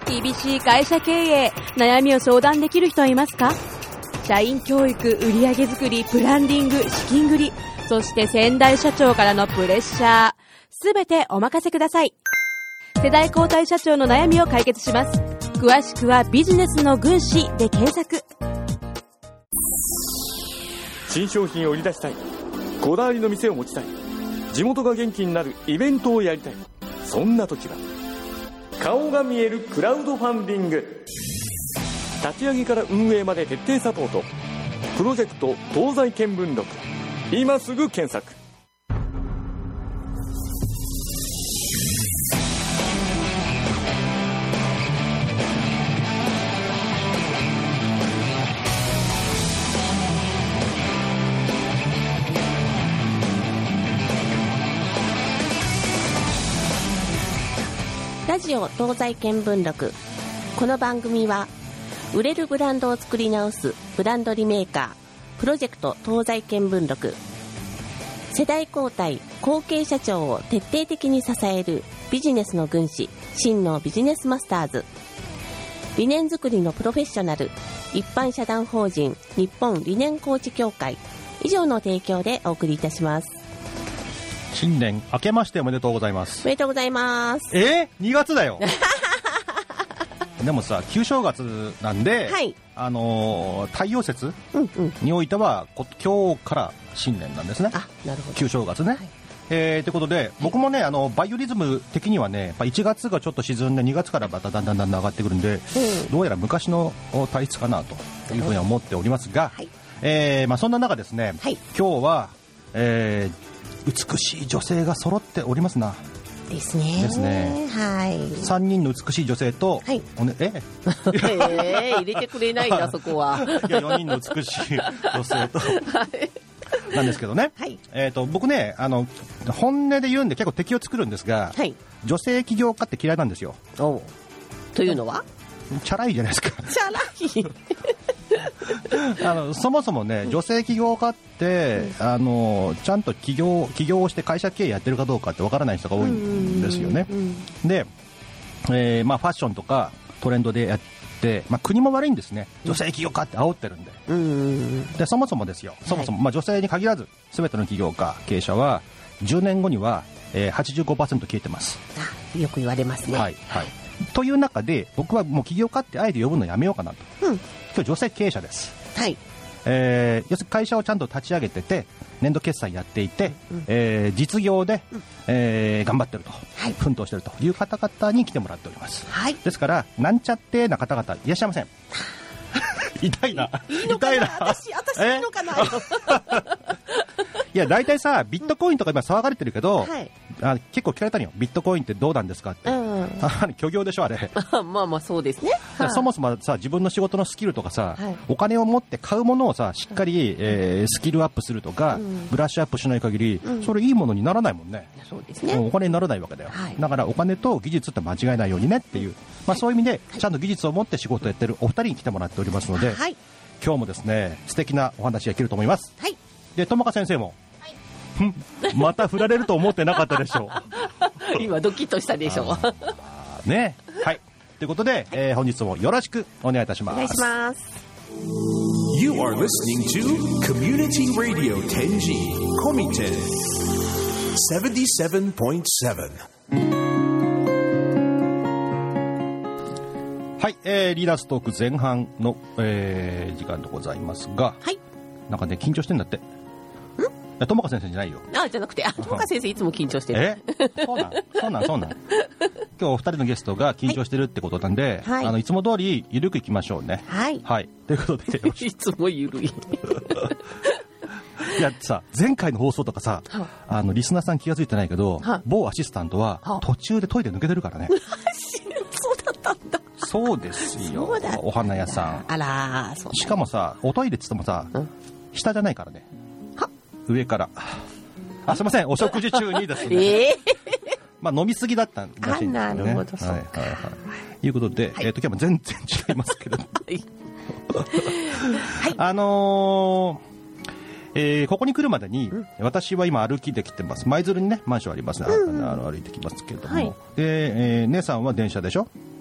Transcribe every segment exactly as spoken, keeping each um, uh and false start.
厳しい会社経営、悩みを相談できる人はいますか？社員教育、売上作り、ブランディング、資金繰り、そして先代社長からのプレッシャー、すべてお任せください。世代交代社長の悩みを解決します。詳しくはビジネスの軍師で検索。 新商品を売り出したい、こだわりの店を持ちたい、地元が元気になるイベントをやりたい、そんな時は顔が見えるクラウドファンディング。立ち上げから運営まで徹底サポート。プロジェクト東西見聞録、今すぐ検索。 ラジオ東西見聞録。この番組は売れるブランドを作り直すブランドリメーカープロジェクト東西見聞録、世代交代後継社長を徹底的に支えるビジネスの軍師真のビジネスマスターズ、理念作りのプロフェッショナル一般社団法人日本理念コーチ協会、以上の提供でお送りいたします。 新年明けましておめでとうございます。 おめでとうございます。 えー、にがつだよでもさ、旧正月なんで、はい、あのー、太陽節においては、うんうん、今日から新年なんですね。 あ、なるほど。 旧正月ね、はい、えー、ということで僕もね、あのバイオリズム的にはね、やっぱいちがつがちょっと沈んでにがつからまただんだんだんだん上がってくるんで、うん、どうやら昔の体質かなというふうに思っておりますが、はい、えーまあ、そんな中ですね、はい、今日は、えー、美しい女性が揃っておりますな。 ですね。 ですね。 はい。 さんにんの美しい女性と、はい、おね、ええー、入れてくれないんだそこは。 いや、よにんの美しい女性と、はい、なんですけどね。はい、えっ、ー、と僕ね、あの本音で言うんで結構敵を作るんですが、はい、女性起業家って嫌いなんですよ。 おう。というのは？ チャラいじゃないですか。 チャラい。 あのそもそもね、女性起業家って、うん、あのちゃんと起業起業をして会社経営やってるかどうかってわからない人が多いんですよね。で、えーまあ、ファッションとかトレンドでやって、まあ、国も悪いんですね。女性起業家って煽ってるんで、うん、でそもそもですよ、そもそも、まあ、女性に限らず全ての起業家経営者はじゅうねんごには、えー、はちじゅうごパーセント 消えてます。 あ、よく言われますね。 はい、はい、という中で僕はもう起業家ってあえて呼ぶのやめようかなと、うん、今日女性経営者です。 はい、 えー、要するに会社をちゃんと立ち上げてて年度決算やっていて、うん、えー、実業で、うん、えー、頑張ってると、はい、奮闘してるという方々に来てもらっております。はい、ですからなんちゃってな方々いらっしゃいません。痛いな。 いいのかな。私、私いいのかな。 いや大体さ、ビットコインとか今騒がれてるけど、はい、あ結構聞かれたのよ。ビットコインってどうなんですかって、うん、あ虚業でしょあれ。 まあまあそうですね。 そもそもさ、自分の仕事のスキルとかさ、はい、お金を持って買うものをさしっかり、えー、スキルアップするとか、うん、ブラッシュアップしない限り、うん、それいいものにならないもんね。 そうですね。 お金にならないわけだよ、はい、だからお金と技術って間違えないようにねっていう、まあ、そういう意味でちゃんと技術を持って仕事をやってるお二人に来てもらっておりますので、はい、今日もですね素敵なお話ができると思います。はい、で友果先生もまた振られると思ってなかったでしょう。 今ドキッとしたでしょうね。はい、ということで、はい、えー、本日もよろしくお願いいたします。 お願いします。 You are listening to Community Radio テンジー コミテン セブンティーセブンポイントセブン。 はい、えー、リーダーストーク前半の、えー、時間でございますが、はい、なんかね緊張してんだって。友果先生じゃないよ。 あ、じゃなくて、あ、友果先生いつも緊張してる。 え、そうなん、そうなん、そうなん。今日お二人のゲストが緊張してるってことなんで、はい、あのいつも通りゆるくいきましょうね。はい。はい。ということで、 いつもゆるい。いやさ、前回の放送とかさ、あのリスナーさん気が付いてないけど、某アシスタントは途中でトイレ抜けてるからね。 そうだったんだ。 そうですよ。お花屋さん。 あら、そう。 しかもさ、おトイレっつってもさ、うん、下じゃないからね。上から。あ、すみません、お食事中にですね。えー、まあ飲みすぎだったんらしいんですよね。 なるほど、そうか。 はいはいはい。いうことで、はい、えっ、ー、と今日も全然違いますけど。はい。あのー、えー、ここに来るまでに、うん、私は今歩きで来てます。舞鶴にねマンションありますね。うん、あの歩いてきますけれども、はい、で、えー、姉さんは電車でしょ。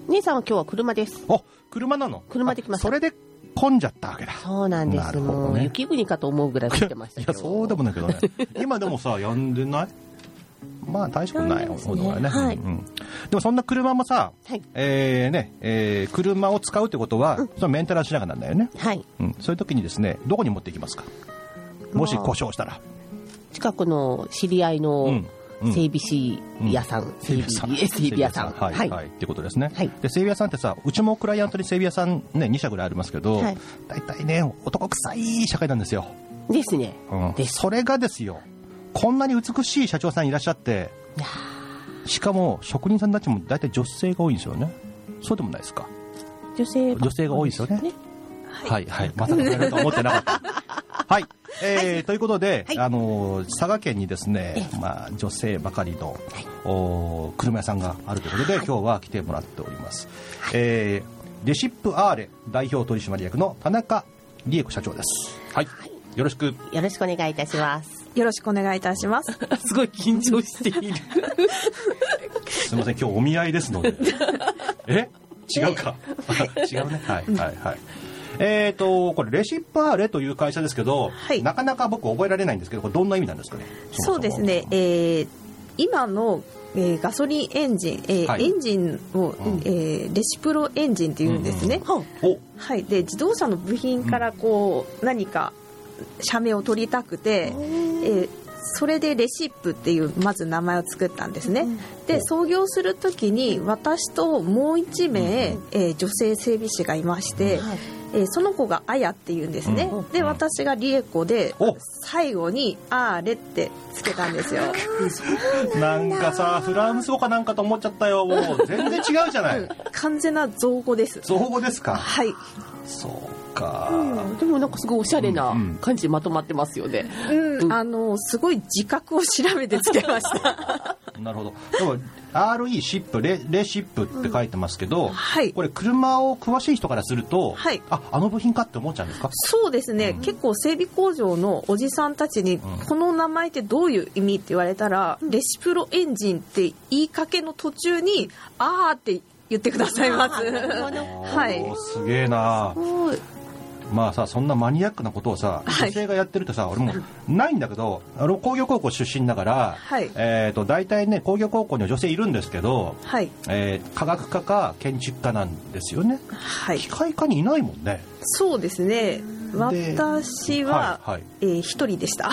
姉さんは今日は車です。 お、車なの？ 車で来ました。 それで混んじゃったわけだ。 そうなんです。 なるほどね、 もう雪国かと思うぐらい降ってましたけど。 いや、そうでもないけどね。今でもさ、やんでない？まあ大したくないほどがね、 はい、 うんうん、でもそんな車もさ、はい、えーねえー、車を使うってことは、うん、そのメンテナンスしながらなんだよね、 はいうん、そういう時にですね、どこに持っていきますか？もし故障したら近くの知り合いの整備士屋さん、うん、整備屋さん、 はい、はいはい、ってことですね、 はい、 で整備屋さんってさ、うちもクライアントに整備屋さんねに社ぐらいありますけど、はい、大体ね男臭い社会なんですよ。 ですね、 うん、でそれがですよ、こんなに美しい社長さんいらっしゃって、しかも職人さんたちも大体女性が多いんですよね。そうでもないですか？ 女性女性が多いですよね。ね、はい、はい、はい、まさかそれと思ってなかったはい、えーはい、ということで、はい、あの佐賀県にですね、まあ、女性ばかりの、はい、お車屋さんがあるということで、はい、今日は来てもらっております、はい、えー、レシップアーレ代表取締役の田中理恵子社長です。はい、はい、よろしくよろしくお願いいたします。 よろしくお願いいたします。 すごい緊張しているすみません、今日お見合いですのでえ違うか違うね、はいはいはい、えーとこれレシップアーレという会社ですけど、はい、なかなか僕覚えられないんですけど、これどんな意味なんですかね？ そもそもそうですね、えー、今の、えー、ガソリンエンジン、えーはい、エンジンを、うんえー、レシプロエンジンっていうんですね、うんうん、はい、で自動車の部品からこう、うん、何か社名を取りたくて、えー、それでレシップっていうまず名前を作ったんですね。で創業する時に私ともう一名、うんえー、女性整備士がいまして、はいえー、その子があやっていうんですね、うん、で私がりえこで最後にあーれってつけたんですよなんかさフランス語かなんかと思っちゃったよ。もう全然違うじゃない、うん、 完全な造語です。 造語ですか？ はい。 そうか、 うん、でもなんかすごいおしゃれな感じでまとまってますよね、 うんうん、あのすごい自覚を調べてつけましたなるほど。でも アールイー シップ レ, レシップって書いてますけど、うんはい、これ車を詳しい人からすると、はい、あ, あの部品かって思っちゃうんですか？ そうですね、うん、結構整備工場のおじさんたちに、うん、この名前ってどういう意味って言われたら、うん、レシプロエンジンって言いかけの途中にあーって言ってくださいますはい、 すげえな。まあさ、そんなマニアックなことをさ、女性がやってるとさ、俺もないんだけど、あの工業高校出身だから、はい、えーと大体ね工業高校には女性いるんですけど、はいえー、科学科か建築科なんですよね、はい、機械科にいないもんね。 そうですね、私は、はいはいえー、一人でした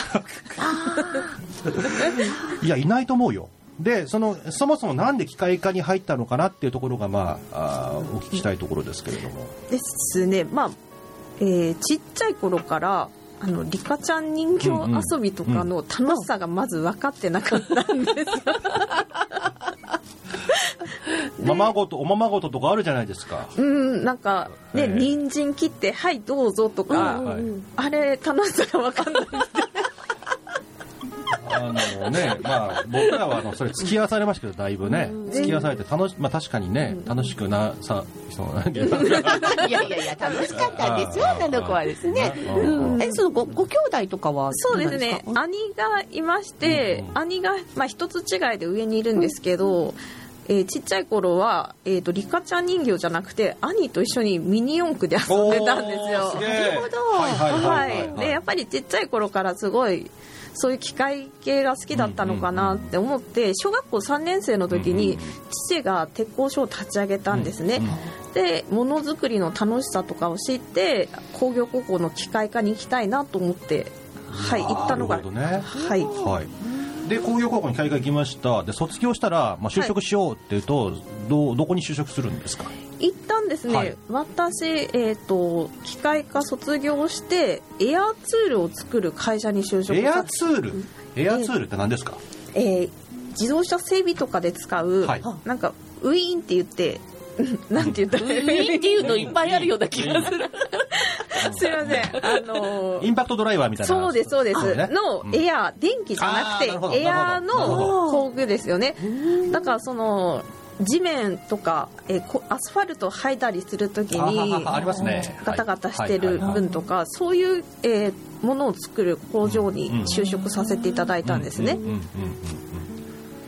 いやいないと思うよ。で そ, のそもそもなんで機械科に入ったのかなっていうところが、まあ、あお聞きしたいところですけれども。 ですね、まあえー、ちっちゃい頃からあのリカちゃん人形遊びとかの楽しさがまず分かってなかったんですよ、 うん、ままごとおままごととかあるじゃないですか。 うんなんかね、えー、人参切ってはいどうぞとか、うんうんうん、あれ楽しさが分かんないんですあのねまあ、僕らはあのそれ付き合わされましたけどだいぶね、うん、付き合わされて楽し、まあ、確かにね、うん、楽しくなさそういやいやいや楽しかったんですよあの子はですね、うん、えその ご, ご兄弟とかはそうですね、兄がいまして、うん、兄が、まあ、一つ違いで上にいるんですけど、うんえー、ちっちゃい頃は、えーと、リカちゃん人形じゃなくて兄と一緒にミニ四駆で遊んでたんですよ。 なるほど、 はいはいはいはい、でやっぱりちっちゃい頃からすごいそういう機械系が好きだったのかなって思って小学校さんねん生の時に父が鉄工所を立ち上げたんですね。でものづくりの楽しさとかを知って工業高校の機械科に行きたいなと思ってはい行ったのが、 ね、 はい、はいで工業高校に機械科行きました。で卒業したら、まあ、就職しようっていうと、はい、ど, どこに就職するんですか？ 行ったんですね、はい、私、えーと、機械科卒業してエアツールを作る会社に就職。 エアツール、エアツールって何ですか？ えーえー、自動車整備とかで使う、はい、なんかウィーンって言ってなんて言ったらウィーンっていうのいっぱいあるような気がするすいません、あのー、 インパクトドライバーみたいな。 そうですそうです、ね、のエア、うん、電気じゃなくてエアの工具ですよね。だからその地面とか、えー、アスファルトを剥いだりするときにありますね、 ガタガタしてる分とか、そういう、えー、ものを作る工場に就職させていただいたんですね。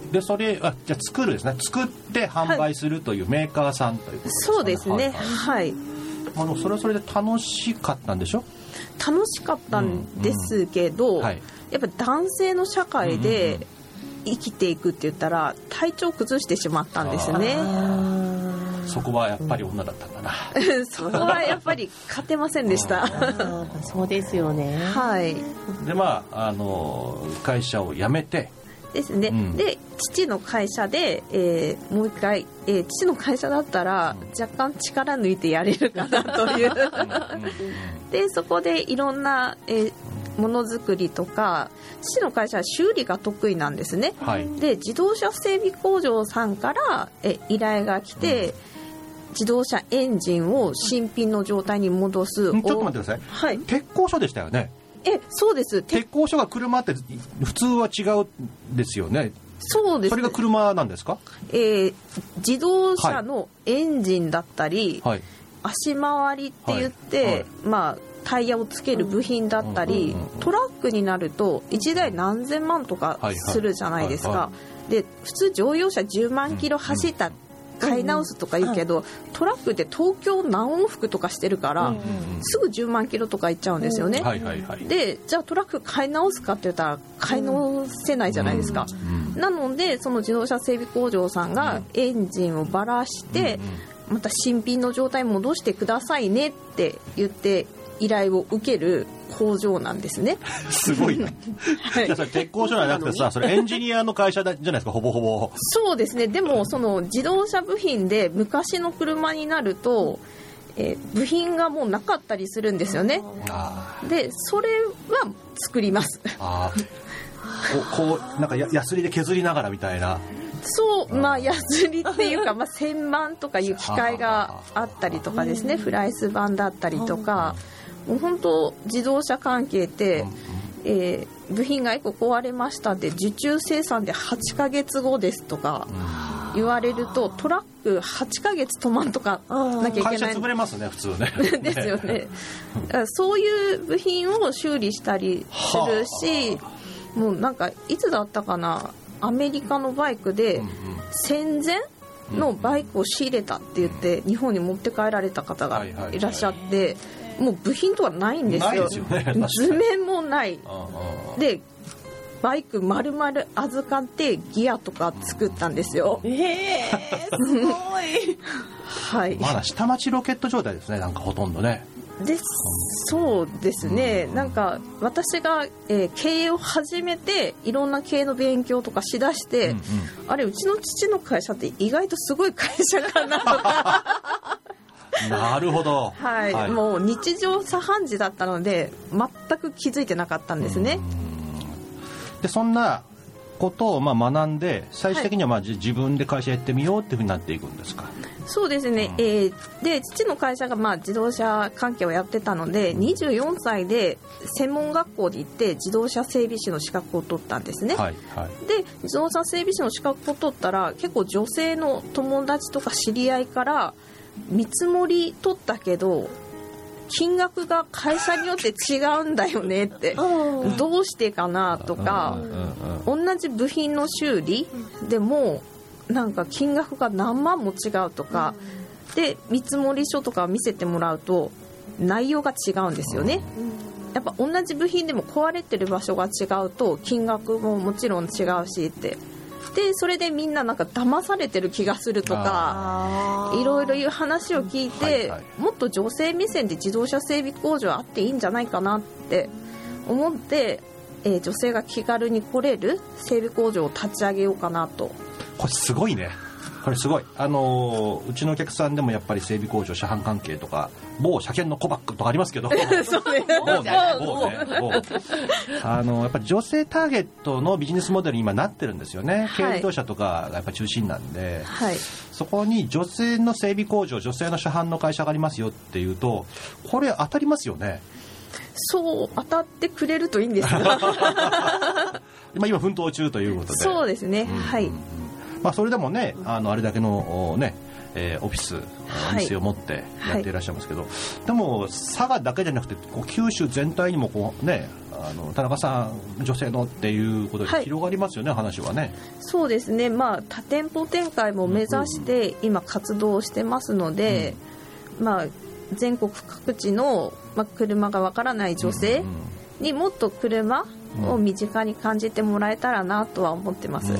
でそれあじゃあ作るですね作って販売するというメーカーさんということですかね。 そうですね、はい、はい、 あのそれはそれで楽しかったんでしょ。 楽しかったんですけど、うんうん、はい、やっぱ男性の社会で生きていくって言ったら体調崩してしまったんですね。 そこはやっぱり女だったんだな、 うん、そこはやっぱり勝てませんでしたそうですよね。 はい。 でまああの会社を辞めてですね、うん、で父の会社で、えー、もう一回、えー、父の会社だったら若干力抜いてやれるかなというでそこでいろんな、えー、ものづくりとか、父の会社は修理が得意なんですね、はい、で自動車整備工場さんからえ依頼が来て、うん、自動車エンジンを新品の状態に戻す。 ちょっと待ってください、はい、鉄工所でしたよね。 えそうです。 鉄工所が車って普通は違うんですよね。 そうです。 それが車なんですか。 えー、自動車のエンジンだったり、はい、足回りって言って、はいはい、まあタイヤをつける部品だったり、うんうんうん、トラックになるといちだい何千万とかするじゃないですか、はいはい、で普通乗用車じゅうまんキロ走った、うんうん買い直すとか言うけど、うん、トラックって東京何往復とかしてるから、うん、すぐじゅうまんキロとか行っちゃうんですよね、うんはいはいはい、でじゃあトラック買い直すかって言ったら買い直せないじゃないですか、うんうん、なのでその自動車整備工場さんがエンジンをばらして、うん、また新品の状態に戻してくださいねって言って依頼を受ける工場なんですね。 すごいね、はい、じゃあそれ鉄工所じゃなくてさ、それエンジニアの会社じゃないですか、ほぼほぼ。 そうですね。でもその自動車部品で昔の車になると、えー、部品がもうなかったりするんですよね。でそれは作ります。あこうなんかやヤスリで削りながらみたいな。 そうまあヤスリっていうか、まあ、旋盤とかいう機械があったりとかですね、フライス板だったりとか、もう本当自動車関係って、えー、部品がいっこ壊れましたって受注生産ではちかげつごですとか言われると、トラックはちかげつ止まんとかなきゃいけない。 会社潰れますね普通ねですよねそういう部品を修理したりするし、もうなんかいつだったかな、アメリカのバイクで戦前のバイクを仕入れたって言って日本に持って帰られた方がいらっしゃって、もう部品とかないんですよ。 ないですよね、 図面もないでバイク丸々預かってギアとか作ったんですよ。 えー、すごいはい、 まだ下町ロケット状態ですね、なんかほとんどね。 でそうですね、うん、なんか私が、えー、経営を始めていろんな経営の勉強とかしだして、うんうん、あれうちの父の会社って意外とすごい会社かなとかなるほど、 はいはい、もう日常茶飯事だったので全く気づいてなかったんですね。 でそんなことをまあ学んで最終的にはまあ、はい、自分で会社やってみようっていうふうになっていくんですか。 そうですね、うん、えー、で父の会社がまあ自動車関係をやってたので、にじゅうよんさいで専門学校に行って自動車整備士の資格を取ったんですね、はいはい、で自動車整備士の資格を取ったら結構女性の友達とか知り合いから見積もり取ったけど金額が会社によって違うんだよねってどうしてかなとか、同じ部品の修理でもなんか金額が何万も違うとかで見積もり書とか見せてもらうと内容が違うんですよね。やっぱ同じ部品でも壊れてる場所が違うと金額ももちろん違うしって、でそれでみんななんか騙されてる気がするとかいろいろいう話を聞いて、はいはい、もっと女性目線で自動車整備工場あっていいんじゃないかなって思って、えー、女性が気軽に来れる整備工場を立ち上げようかなと。 これすごいね、これすごい、あのー、うちのお客さんでもやっぱり整備工場車販関係とか某車検のコバックとかありますけどそうね某ね某ね某あのやっぱり女性ターゲットのビジネスモデルに今なってるんですよね。軽自動車とかがやっぱ中心なんで、はい、そこに女性の整備工場女性の車販の会社がありますよっていうとこれ当たりますよね。 そう当たってくれるといいんですが今奮闘中ということで。 そうですね、うん、はい、 まあ、それでもね あのあれだけの、ねえー、オフィス、お店を持ってやっていらっしゃいますけど、はいはい、でも佐賀だけじゃなくてこう九州全体にもこう、ね、 あの田中さん女性のっていうことで広がりますよね、はい、話はね。 そうですね、まあ、多店舗展開も目指して今活動してますので、うん、まあ、全国各地の、まあ、車がわからない女性にもっと車を身近に感じてもらえたらなとは思ってます。 うん、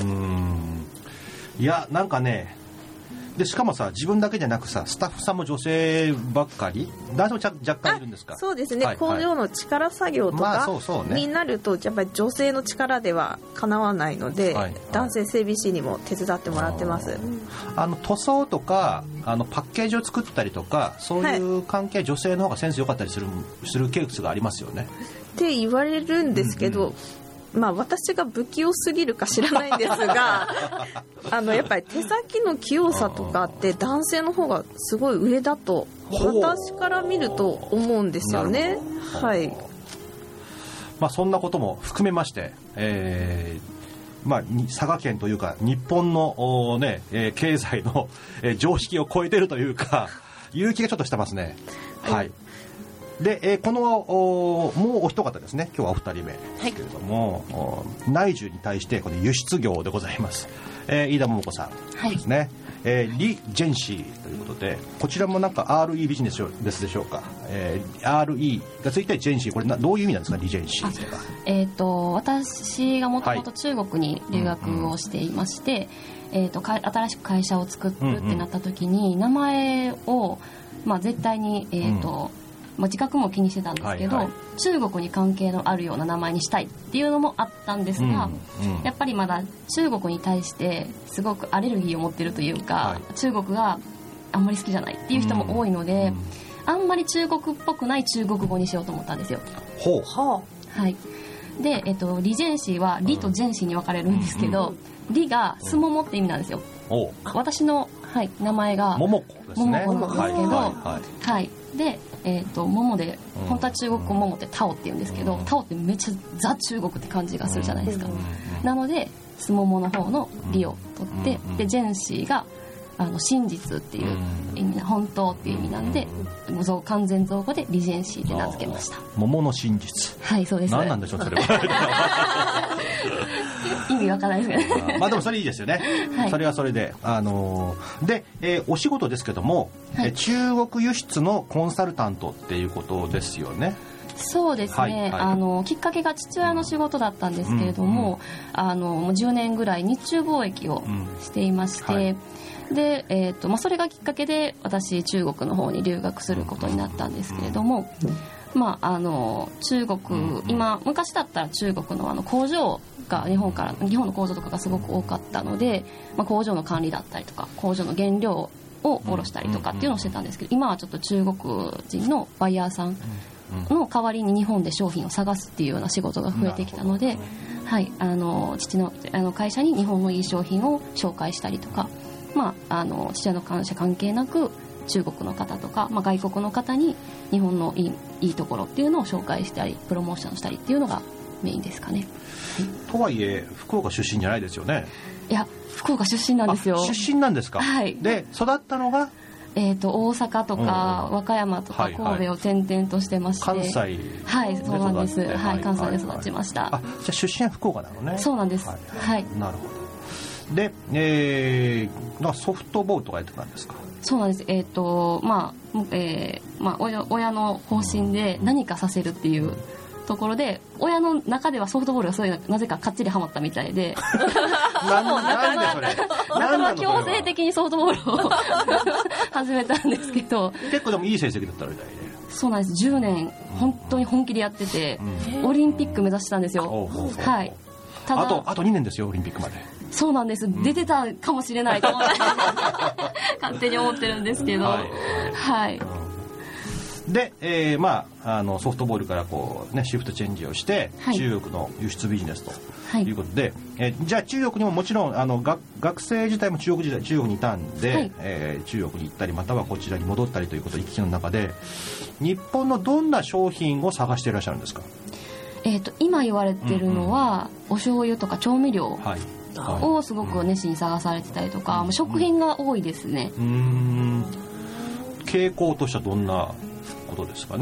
いやなんかね、でしかもさ、自分だけじゃなくさ、スタッフさんも女性ばっかり、男性も若干いるんですか？ そうですね、はい、工場の力作業とかになるとやっぱり女性の力ではかなわないので、はいはい、男性整備士にも手伝ってもらってます。 あの塗装とかあのパッケージを作ったりとか、そういう関係、はい、女性の方がセンス良かったりする、するケースがありますよねって言われるんですけど、うんうん、まあ、私が不器用すぎるか知らないんですがあのやっぱり手先の器用さとかって男性の方がすごい上だと私から見ると思うんですよね。はい、 まあ、そんなことも含めまして、えーまあ、佐賀県というか日本の、ね、えー、経済の、えー、常識を超えているというか勇気がちょっとしてますね。はい、で、えー、このもうお一方ですね、今日はお二人目ですけれども、はい、内需に対してこの輸出業でございます、えー、飯田桃子さんですね、はい、えー、リ・ジェンシーということで、こちらもなんか アールイー ビジネスですでしょうか、えー、アールイー がついてジェンシー、これなどういう意味なんですか、リ・ジェンシーというのは。 えー、と私がもともと中国に留学をしていまして、はい、えー、とか新しく会社を作るってなった時に、うんうん、名前を、まあ、絶対に、えーとうんまあ、自覚も気にしてたんですけど、はいはい、中国に関係のあるような名前にしたいっていうのもあったんですが、うんうん、やっぱりまだ中国に対してすごくアレルギーを持ってるというか、はい、中国があんまり好きじゃないっていう人も多いので、うんうん、あんまり中国っぽくない中国語にしようと思ったんですよ。 ほう、 はい、で、えっと、リジェンシーはリとジェンシーに分かれるんですけど、うん、リがすももって意味なんですよ。お私の、はい、名前がももこですね。 ももこなんですけど、 はいはいはい、で、えー、とももで本当は中国語ももってタオって言うんですけど、タオってめっちゃザ中国って感じがするじゃないですか。なのですももの方のリを取って、でジェンシーがあの真実っていう意味な、本当っていう意味なんで、完全造語でリジェンシーって名付けました。 桃の真実、 はい、そうです。 何なんでしょうそれは意味わからないですけどまあでもそれいいですよね、はい、それはそれで、あのー、で、えー、お仕事ですけども、はい、中国輸出のコンサルタントっていうことですよね。 そうですね、はいはい、あのきっかけが父親の仕事だったんですけれども、うんうん、あのもうじゅうねんぐらい日中貿易をしていまして、うん、はい、で、えーとまあ、それがきっかけで私中国の方に留学することになったんですけれども、まあ、あの中国、今昔だったら中国のあの工場が日本から日本の工場とかがすごく多かったので、まあ、工場の管理だったりとか工場の原料を卸したりとかっていうのをしてたんですけど、今はちょっと中国人のバイヤーさんの代わりに日本で商品を探すっていうような仕事が増えてきたので、はい、あの父のあの会社に日本のいい商品を紹介したりとか、まあ、あの父親の会社関係なく中国の方とか、まあ、外国の方に日本のいい、いいところっていうのを紹介したりプロモーションしたりっていうのがメインですかね。 とはいえ福岡出身じゃないですよね。 いや福岡出身なんですよ。 出身なんですか。 はい。 で育ったのが、 えー、と大阪とか和歌山とか神戸を転々としてまして、 はいはい、関西、 はいそうなんです、はいはい、関西で育ちました。 あ、じゃあ出身は福岡なのね。 そうなんです、 はいはい、 なるほど。で、えー、なんかソフトボールとかやってたんですか。 そうなんです。えっ、ー、とまあ、えーまあ、親, 親の方針で何かさせるっていうところで、親の中ではソフトボールがそういうなぜかかっちりハマったみたいでなんなんでそれなんで強制的にソフトボールを始めたんですけど、 結構でもいい成績だったみたいで。 そうなんです。じゅうねん本当に本気でやってて、うん、オリンピック目指してたんですよ。はい。 ただあとあとにねんですよオリンピックまで。 そうなんです、うん、出てたかもしれないと思って勝手に思ってるんですけど、はい、はい、 で、えーまあ、あのソフトボールからこう、ね、シフトチェンジをして、はい、中国の輸出ビジネスということで、はい、えー、じゃあ中国にももちろんあの学学生自体も中国時代中国にいたんで、はい、えー、中国に行ったりまたはこちらに戻ったりということを行き来の中で日本のどんな商品を探していらっしゃるんですか。 えー、と今言われてるのは、うんうん、お醤油とか調味料、はいをすごく熱心に探されてたりとか、うん、食品が多いですね。 うーん、傾向としてはどんなことですかね。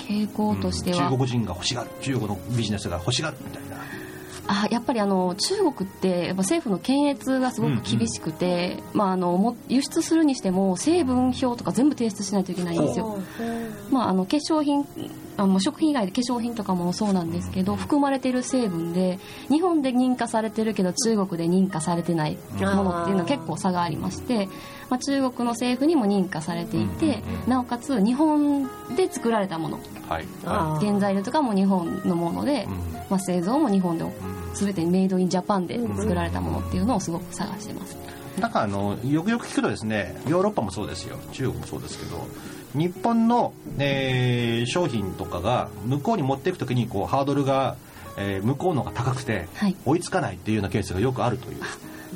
傾向としては、 うん、中国人が欲しがる、中国のビジネスが欲しがるみたいな。 あやっぱりあの中国ってやっぱ政府の検閲がすごく厳しくて、うんうんまあ、あのも輸出するにしても成分表とか全部提出しないといけないんですよ。まあ、あの化粧品あの食品以外で化粧品とかもそうなんですけど、含まれている成分で日本で認可されてるけど中国で認可されてないものっていうのは結構差がありまして、まあ、中国の政府にも認可されていて、なおかつ日本で作られたもの、はいはい、原材料とかも日本のもので、まあ、製造も日本で全てメイドインジャパンで作られたものっていうのをすごく探してます。 なんかあのよくよく聞くとですね、ヨーロッパもそうですよ、中国もそうですけど、日本の、えー、商品とかが向こうに持っていくときにこうハードルが、えー、向こうのが高くて追いつかないっていうようなケースがよくあるという、はい、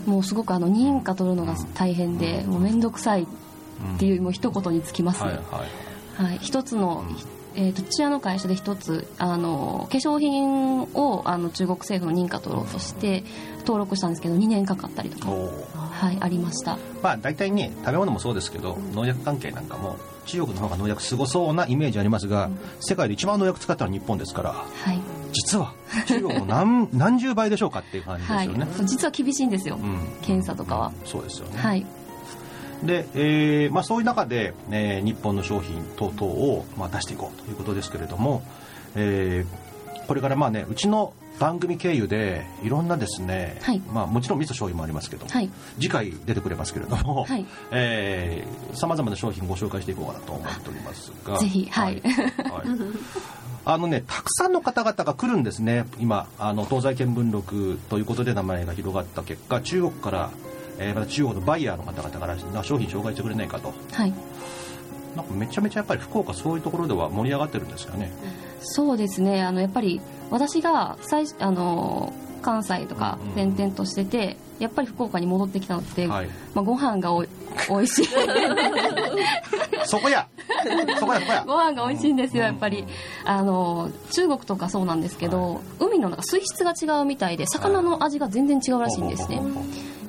もうすごくあの認可取るのが大変で、うん、もうめんどくさいっていう、もう一言につきますね、はいはいはい、一つの、えー、と土屋の会社で一つあの化粧品をあの中国政府の認可取ろうとして登録したんですけどにねんかかったりとか、はい、ありました。まあ大体ね、食べ物もそうですけど、農薬関係なんかも中国の方が農薬すごそうなイメージありますが、うん、世界で一番農薬使ったのは日本ですから、はい、実は中国の 何, 何十倍でしょうかっていう感じですよね、はい、 実は厳しいんですよ、うん、検査とかは、 うん、そうですよね、 はい。 で、えーまあ、そういう中で、えー、日本の商品等々を、まあ、出していこうということですけれども、えー、これからまあね、うちの番組経由でいろんなですね、はいまあ、もちろん味噌醤油もありますけど、はい、次回出てくれますけれども、はいえー、様々な商品をご紹介していこうかなと思っておりますが、 ぜひ、はいはいはい、 あのね、たくさんの方々が来るんですね。今あの東西見聞録ということで名前が広がった結果、中国から、えー、また中国のバイヤーの方々から商品紹介してくれないかと、はい、なんかめちゃめちゃやっぱり福岡そういうところでは盛り上がってるんですかね。 そうですね、あのやっぱり私が最あの関西とか転々としてて、うん、やっぱり福岡に戻ってきたのって、はいまあ、ご飯がおい美味しいそこやそこやそこやご飯が美味しいんですよ。やっぱりあの中国とかそうなんですけど、はい、海の中水質が違うみたいで魚の味が全然違うらしいんですね、はい、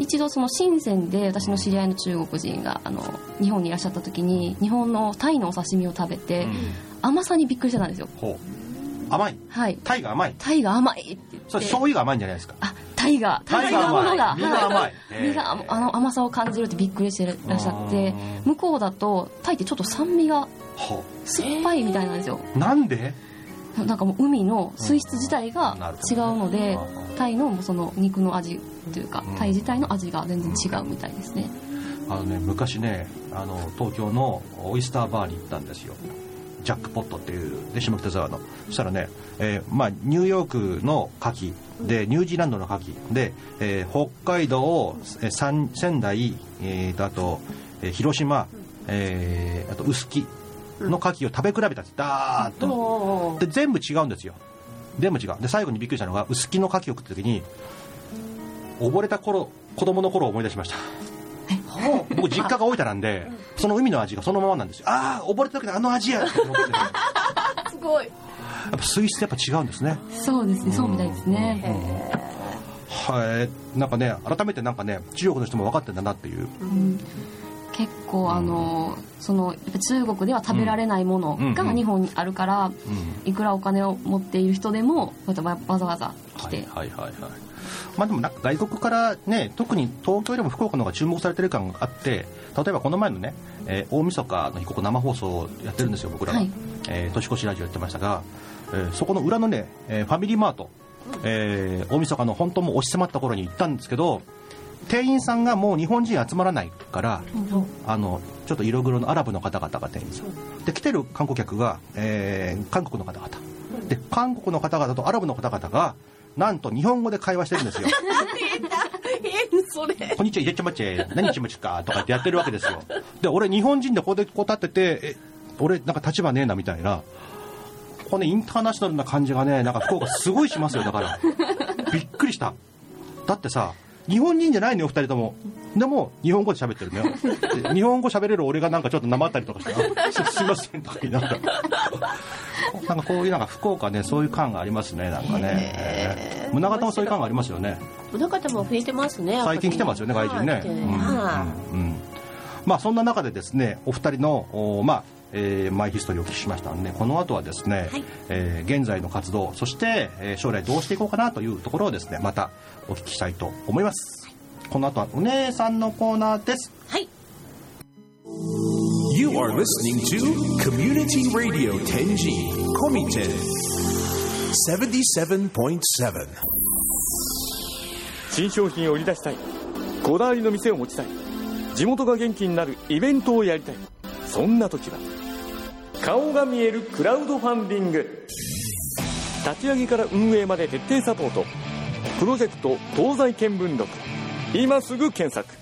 一度その深センで私の知り合いの中国人があの日本にいらっしゃった時に日本のタイのお刺身を食べて、うん、甘さにびっくりしてたんですよ。 ほう甘い、はい、タイが甘いタイが甘いって言って、 それ醤油が甘いんじゃないですか。 あタイがタイがものが身が甘い、 身があの甘さを感じるってびっくりしてらっしゃって、向こうだとタイってちょっと酸味が酸っぱいみたいなんですよ。 なんで？ なんかもう海の水質自体が違うので、うん、タイのその肉の味というか、うん、タイ自体の味が全然違うみたいですね。 あのね、昔ね、あの東京のオイスターバーに行ったんですよ。ジャックポットっていうで下北沢の、そしたらね、えーまあ、ニューヨークの牡蠣でニュージーランドの牡蠣で、えー、北海道、えー、仙台、えー、とあと、えー、広島、えー、あと臼杵の牡蠣を食べ比べたんです。ダーッとで全部違うんですよ。全部違う。で最後にびっくりしたのが臼杵の牡蠣を食った時に溺れた頃、子供の頃を思い出しました。僕実家が大分なんでその海の味がそのままなんですよ。ああ溺れた時のあの味やって思ってすごい。 やっぱ水質やっぱ違うんですね。 そうですね、そうみたいですね、 うんうん、はい。なんかね、改めてなんかね、中国の人も分かってんだなっていう、うん、 結構あの、うん、そのやっぱ中国では食べられないものが日本にあるから、うんうん、いくらお金を持っている人でもわざわざ来て、 はいはいはいはい。まあ、でもなんか外国からね、特に東京よりも福岡の方が注目されてる感があって、例えばこの前のね、えー、大晦日の日ここ生放送をやってるんですよ、僕らが、はい、えー、年越しラジオやってましたが、えー、そこの裏のね、えー、ファミリーマート、えー、大晦日の本当も押し迫った頃に行ったんですけど、店員さんがもう日本人集まらないから、うん、あのちょっと色黒のアラブの方々が店員さんで、来てる観光客が、えー、韓国の方々で、韓国の方々とアラブの方々がなんと日本語で会話してるんですよ。 それこんにちは、いれちゃまっちゃ何ちまちかとかってやってるわけですよ。で俺日本人でここでこう立ってて、え俺なんか立場ねえなみたいな、このインターナショナルな感じがね、なんか福岡すごいしますよ。だからびっくりした。だってさ、日本人じゃないのよふたりとも。でも日本語で喋ってるのよ。で日本語喋れる俺がなんかちょっとなまったりとかしてすいませんとか言いながらなんかこういうなんか福岡ね、そういう感がありますね。なんかね、宗像もそういう感がありますよね。 宗像も増えてますね。 最近来てますよね、外人ね、うんうんうん、まあそんな中でですね、お二人のまあえー、マイヒストリーをお聞きしましたので、この後はですね、はい、えー、現在の活動、そして、えー、将来どうしていこうかなというところをですね、またお聞きしたいと思います。はい、この後はお姉さんのコーナーです。 はい。 You are listening to Community Radio テンジー Komiten セブンティーセブンポイントセブン。 新商品を売り出したい、こだわりの店を持ちたい、地元が元気になるイベントをやりたい、そんな時は顔が見えるクラウドファンディング。立ち上げから運営まで徹底サポート、プロジェクト東西見聞録、今すぐ検索。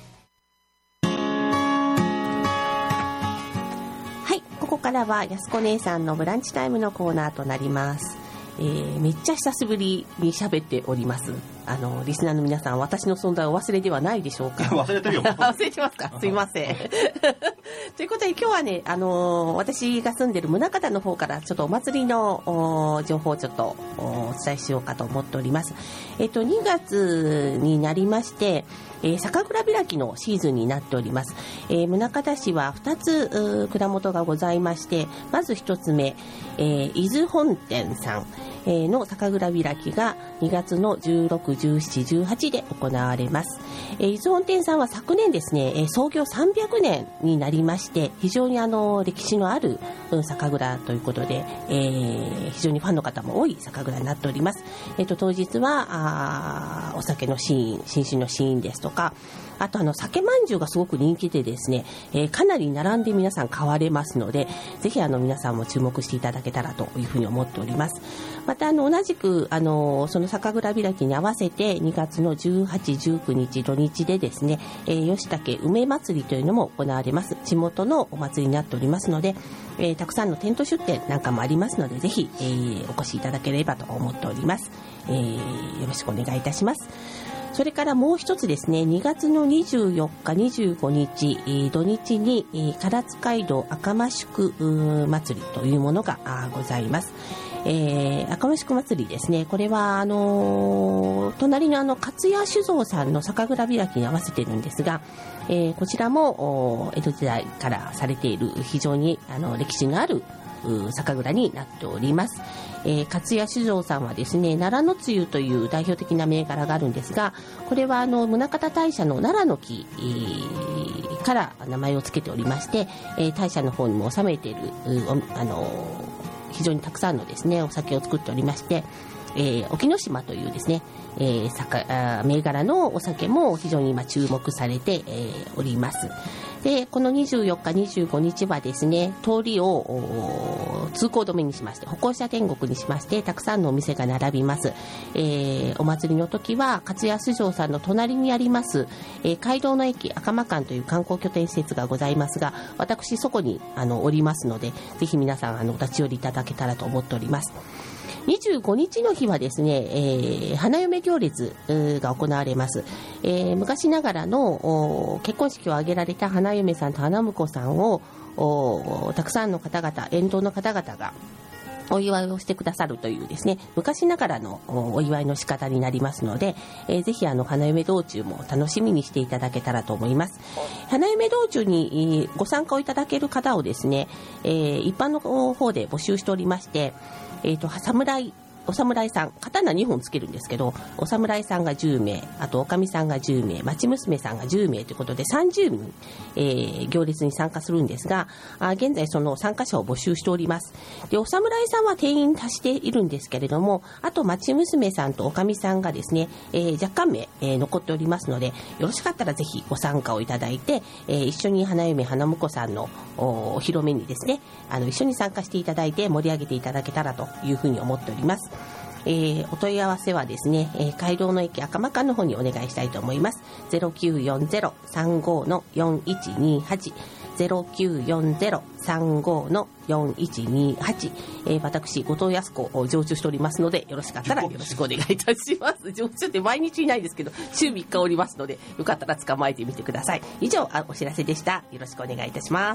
はい、ここからはやすこ姉さんのブランチタイムのコーナーとなります。えー、めっちゃ久しぶりに喋っております。あのリスナーの皆さん、私の存在を忘れではないでしょうか。 忘れてるよ。 忘れてますか。すいません。ということで今日はね、あのー、私が住んでる宗像の方からちょっとお祭りの情報をちょっとお伝えしようかと思っております。えっとにがつになりまして、えー、酒蔵開きのシーズンになっております。えー、宗像市はふたつ蔵元がございまして、まずひとつめ、えー、伊豆本店さんの酒蔵開きがにがつのじゅうろく、じゅうしち、じゅうはちで行われます。えー、伊豆本店さんは昨年ですね、えー、創業さんびゃくねんになりまして、非常にあの歴史のある、うん、酒蔵ということで、えー、非常にファンの方も多い酒蔵になっております。えー、と当日はあお酒のシーン、新酒のシーンですとか、あとあの酒まんじゅうがすごく人気でですね、えー、かなり並んで皆さん買われますので、ぜひあの皆さんも注目していただけたらというふうに思っております。またあの同じくあのその酒蔵開きに合わせてにがつのじゅうはち、じゅうくにち土日でですね、えー、吉武梅祭りというのも行われます。地元のお祭りになっておりますので、えー、たくさんのテント出店なんかもありますので、ぜひ、えー、お越しいただければと思っております。えー、よろしくお願いいたします。それからもう一つですね、にがつのにじゅうよっか、にじゅうごにち、えー、土日に、えー、唐津街道赤間宿祭りというものがございます。えー、赤間宿祭りですね、これはあのー、隣のあの勝谷酒造さんの酒蔵開きに合わせているんですが、えー、こちらも江戸時代からされている非常にあの歴史のある酒蔵になっております。えー、勝谷酒造さんはですね、奈良のつゆという代表的な銘柄があるんですが、これはあの宗像大社の奈良の木、えー、から名前を付けておりまして、えー、大社の方にも収めているあの非常にたくさんのですねお酒を作っておりまして、えー、沖ノ島というですね、えー、酒あ銘柄のお酒も非常に今注目されて、えー、おります。でこのにじゅうよっか、にじゅうごにちはですね、通りを通行止めにしまして、歩行者天国にしまして、たくさんのお店が並びます。えー、お祭りの時は勝谷酒造さんの隣にあります、えー、街道の駅赤間館という観光拠点施設がございますが、私そこにあのおりますので、ぜひ皆さんあのお立ち寄りいただけたらと思っております。にじゅうごにちの日はですね、えー、花嫁行列が行われます。えー、昔ながらの結婚式を挙げられた花嫁さんと花婿さんをたくさんの方々、沿道の方々がお祝いをしてくださるというですね、昔ながらのお祝いの仕方になりますので、えー、ぜひあの花嫁道中も楽しみにしていただけたらと思います。花嫁道中にご参加をいただける方をですね、えー、一般の方で募集しておりまして、えーと、侍お侍さん、刀にほんつけるんですけど、お侍さんがじゅうめい、あとおかみさんがじゅうめい、町娘さんがじゅうめいということでさんじゅうにん、えー、行列に参加するんですが、あ現在その参加者を募集しております。でお侍さんは定員足しているんですけれども、あと町娘さんとおかみさんがですね、えー、若干名、えー、残っておりますので、よろしかったらぜひご参加をいただいて、えー、一緒に花嫁花婿さんの お, お披露目にですね、あの一緒に参加していただいて盛り上げていただけたらというふうに思っております。えー、お問い合わせはですね、えー、街道の駅赤間館の方にお願いしたいと思います。ゼロきゅうよんゼロ さんご よんいちにはち ゼロきゅうよんゼロ さんご よんいちにはち、えー、私後藤康子を常駐しておりますので、よろしかったらよろしくお願いいたします。常駐って毎日いないですけど、週みっかおりますので、よかったら捕まえてみてください。以上あお知らせでした。よろしくお願いいたします。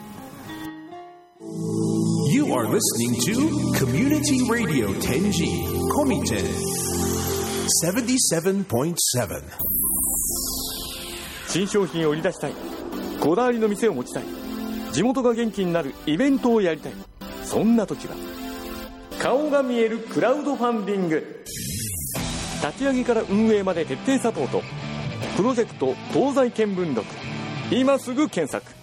You are listening to Community Radio テンジー Komiten セブンティーセブンポイントセブン。 新商品を売り出したい、こだわりの店を持ちたい、 地元が元気になるイベントをやりたい。そんな時は顔が見えるクラウドファンディング。立ち上げから運営まで徹底サポート。プロジェクト東西見聞録、今すぐ検索。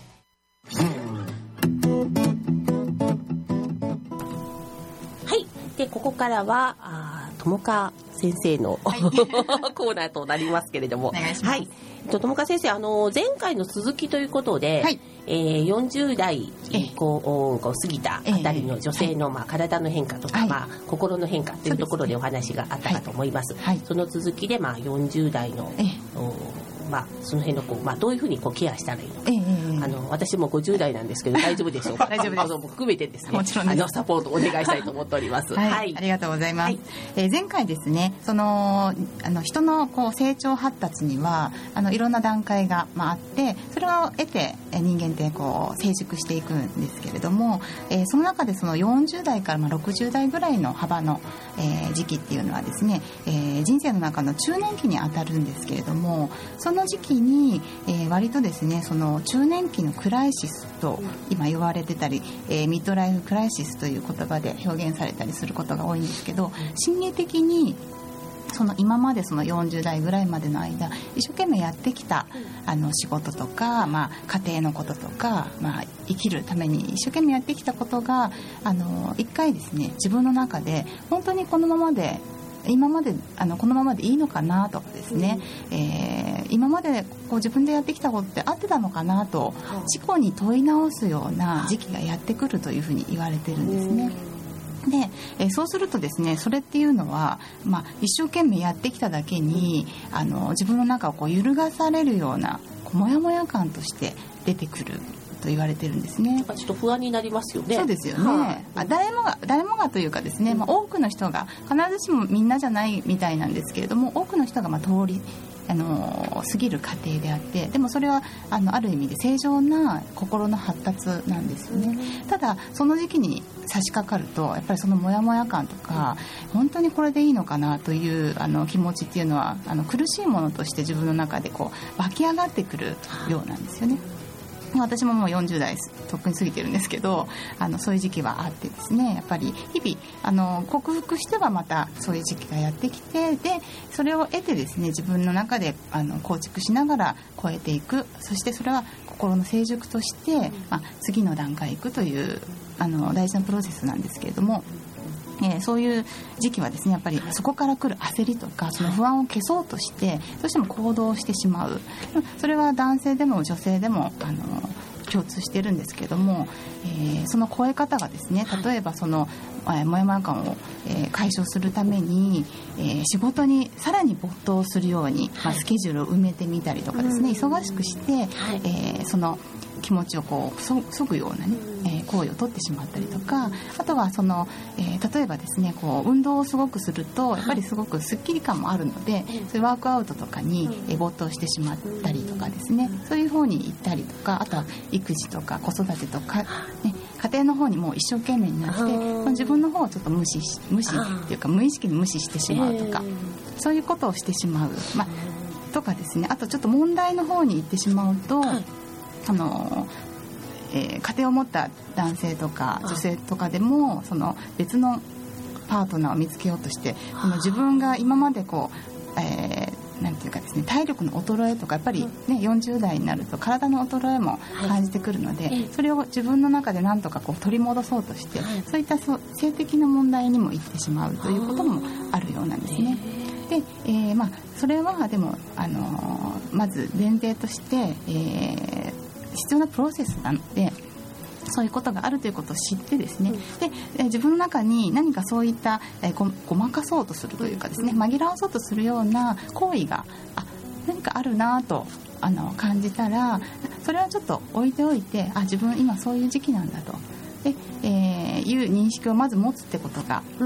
はい。でここからはあ友川先生の、はい、コーナーとなりますけれども、 お願いします。 はい。友川先生、あの前回の続きということで、はい、えー、よんじゅう代こう過ぎたあたりの女性の、まあ、体の変化とか、はい、まあ、心の変化というところでお話があったかと思います。はい、その続きで、まあ、よんじゅう代の、まあ、その辺のこう、まあ、どういうふうにこうケアしたらいいのか、えー、あの私もごじゅう代なんですけど大丈夫でしょうか。 大丈夫です。 も含めてですね、 もちろんです。 あのサポートお願いしたいと思っております。 はい、はい、ありがとうございます。はい、えー、前回ですね、そのあの人のこう成長発達にはあのいろんな段階が、まあ、あって、それを得て人間ってこう成熟していくんですけれども、えー、その中でそのよんじゅう代からまあろくじゅう代ぐらいの幅の、えー、時期っていうのはですね、えー、人生の中の中年期にあたるんですけれども、その時期にえー、割とですね、その中年期のクライシスと今言われてたり、えー、ミッドライフクライシスという言葉で表現されたりすることが多いんですけど、心理的にその今までそのよんじゅう代ぐらいまでの間一生懸命やってきたあの仕事とか、まあ、家庭のこととか、まあ、生きるために一生懸命やってきたことがあの一回ですね、自分の中で本当にこのままで今まであのこのままでいいのかなとかですね、うん、えー、今までこう自分でやってきたことって合ってたのかなと自己に問い直すような時期がやってくるというふうに言われてるんですね。で、えー、そうするとですね、それっていうのは、まあ、一生懸命やってきただけにあの自分の中をこう揺るがされるようなモヤモヤ感として出てくると言われてるんですね。 ちょっと不安になりますよね。 そうですよね。はあ、誰もが誰もがというかですね、まあ、多くの人が必ずしもみんなじゃないみたいなんですけれども、多くの人がまあ通りあの過ぎる過程であって、でもそれはあのある意味で正常な心の発達なんですよね。ただその時期に差し掛かるとやっぱりそのモヤモヤ感とか、本当にこれでいいのかなというあの気持ちっていうのはあの苦しいものとして自分の中でこう湧き上がってくるようなんですよね。私ももうよんじゅう代とっくに過ぎてるんですけど、あのそういう時期はあってですね、やっぱり日々あの克服してはまたそういう時期がやってきて、でそれを得てですね、自分の中であの構築しながら超えていく、そしてそれは心の成熟として、まあ、次の段階へ行くというあの大事なプロセスなんですけれども、えー、そういう時期はですね、やっぱりそこから来る焦りとかその不安を消そうとしてどうしても行動してしまう。それは男性でも女性でもあの共通してるんですけれども、えー、その超え方がですね、例えばその、えー、モヤモヤ感を、えー、解消するために、えー、仕事にさらに没頭するように、まあ、スケジュールを埋めてみたりとかですね、忙しくして、えー、その気持ちをこうそそぐようなね、えー、行為を取ってしまったりとか、あとはその、えー、例えばですね、こう運動をすごくするとやっぱりすごくスッキリ感もあるので、そういうワークアウトとかに、えー、没頭してしまったりとかですね、そういう方に行ったりとか、あとは育児とか子育てとか、ね、家庭の方にもう一生懸命になって、まあ、自分の方をちょっと無視し無視っていうか無意識に無視してしまうとか、そういうことをしてしまう、まあ、とかですね、あとちょっと問題の方に行ってしまうと、あのえー、家庭を持った男性とか女性とかでもその別のパートナーを見つけようとしてその自分が今までこう、えー、なんていうかですね、体力の衰えとかやっぱり、ね、よんじゅう代になると体の衰えも感じてくるので、はい、それを自分の中でなんとかこう取り戻そうとして、はい、そういった性的な問題にも行ってしまうということもあるようなんですね。で、えーまあ、それはでも、あのー、まず前提として、えー必要なプロセスなので、そういうことがあるということを知ってですね、うん、でえ自分の中に何かそういった、えー、ご, ごまかそうとするというかですね、紛らわそうとするような行為があ何かあるなとあの感じたら、それはちょっと置いておいて、あ自分今そういう時期なんだとで、えー、いう認識をまず持つってことが、うん、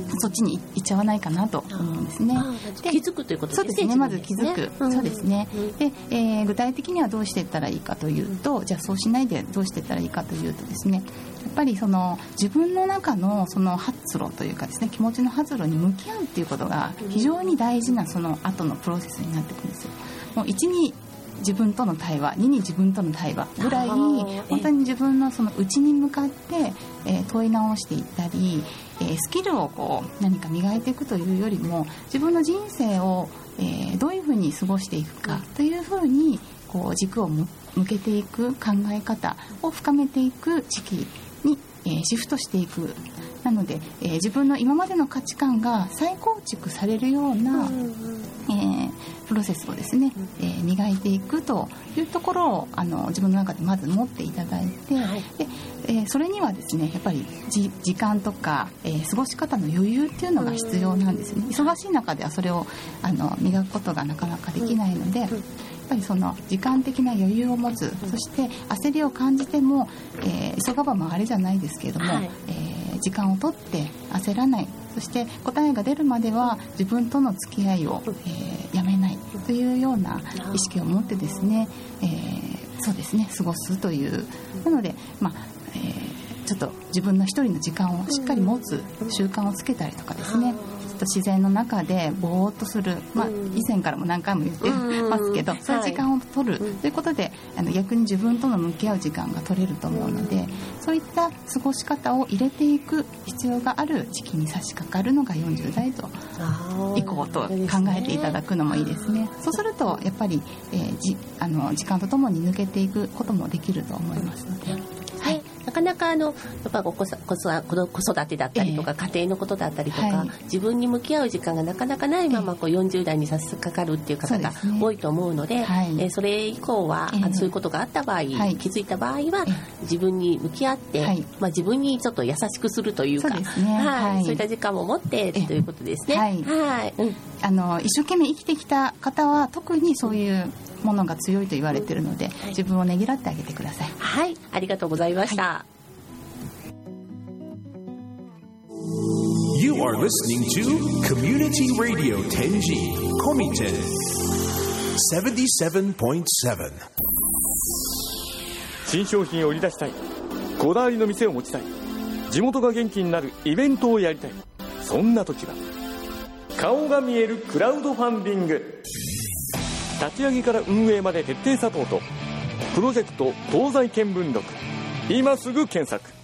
そっちに行っちゃわないかなと思うんですね。 で気づくということですね。 そうですね、まず気づく、うん、そうですね、うん、で、えー、具体的にはどうしていったらいいかというと、じゃあそうしないでどうしていったらいいかというとですね、やっぱりその自分の中のその発露というかですね、気持ちの発露に向き合うっていうことが非常に大事なその後のプロセスになってくるんですよ。もう一に自分との対話、にに自分との対話ぐらい本当に自分のその内に向かって、えー、問い直していったり、えー、スキルをこう何か磨いていくというよりも自分の人生を、えー、どういうふうに過ごしていくかというふうにこう軸を向けていく考え方を深めていく時期に、えー、シフトしていく。なので、えー、自分の今までの価値観が再構築されるような、えー、プロセスをですね、えー、磨いていくというところをあの自分の中でまず持っていただいて、はい、でえー、それにはですねやっぱりじ時間とか、えー、過ごし方の余裕っていうのが必要なんですね。忙しい中ではそれをあの磨くことがなかなかできないので、やっぱりその時間的な余裕を持つ、そして焦りを感じても、えー、急がば回れじゃないですけれども、はい、えー、時間をとって焦らない、そして答えが出るまでは自分との付き合いを、えー、やめないというような意識を持ってですね、えー、そうですね過ごすという。なので、まあえー、ちょっと自分の一人の時間をしっかり持つ習慣をつけたりとかですね、自然の中でぼーっとする、まあ、以前からも何回も言ってますけど、そういう時間を取るということで、あの逆に自分との向き合う時間が取れると思うので、そういった過ごし方を入れていく必要がある時期に差し掛かるのがよんじゅう代と以降と考えていただくのもいいですね。そうするとやっぱり、えー、じあの時間とともに抜けていくこともできると思いますので、 はい、なかなかあのやっぱ 子, 子, 子育てだったりとか、えー、家庭のことだったりとか、はい、自分に向き合う時間がなかなかないままこうよんじゅう代に差し掛かるっていう方が多いと思うので、 そ, で、ね、はい、えー、それ以降は、えー、そういうことがあった場合、はい、気づいた場合は、えー、自分に向き合って、はい、まあ、自分にちょっと優しくするというか、そうですね、はいはい、そういった時間を持って、えー、ということですね。はい、はい、うん、 あの一生懸命生きてきた方は特にそういうものが強いと言われているので、自分をねぎらってあげてください。 はい、ありがとうございました。はい、 You are listening to Community Radio テンジー Komiten セブンティーセブンポイントセブン。 新商品を売り出したい、こだわりの店を持ちたい、地元が元気になるイベントをやりたい、そんな時は顔が見えるクラウドファンディング。立ち上げから運営まで徹底サポート、プロジェクト東西見聞録、今すぐ検索。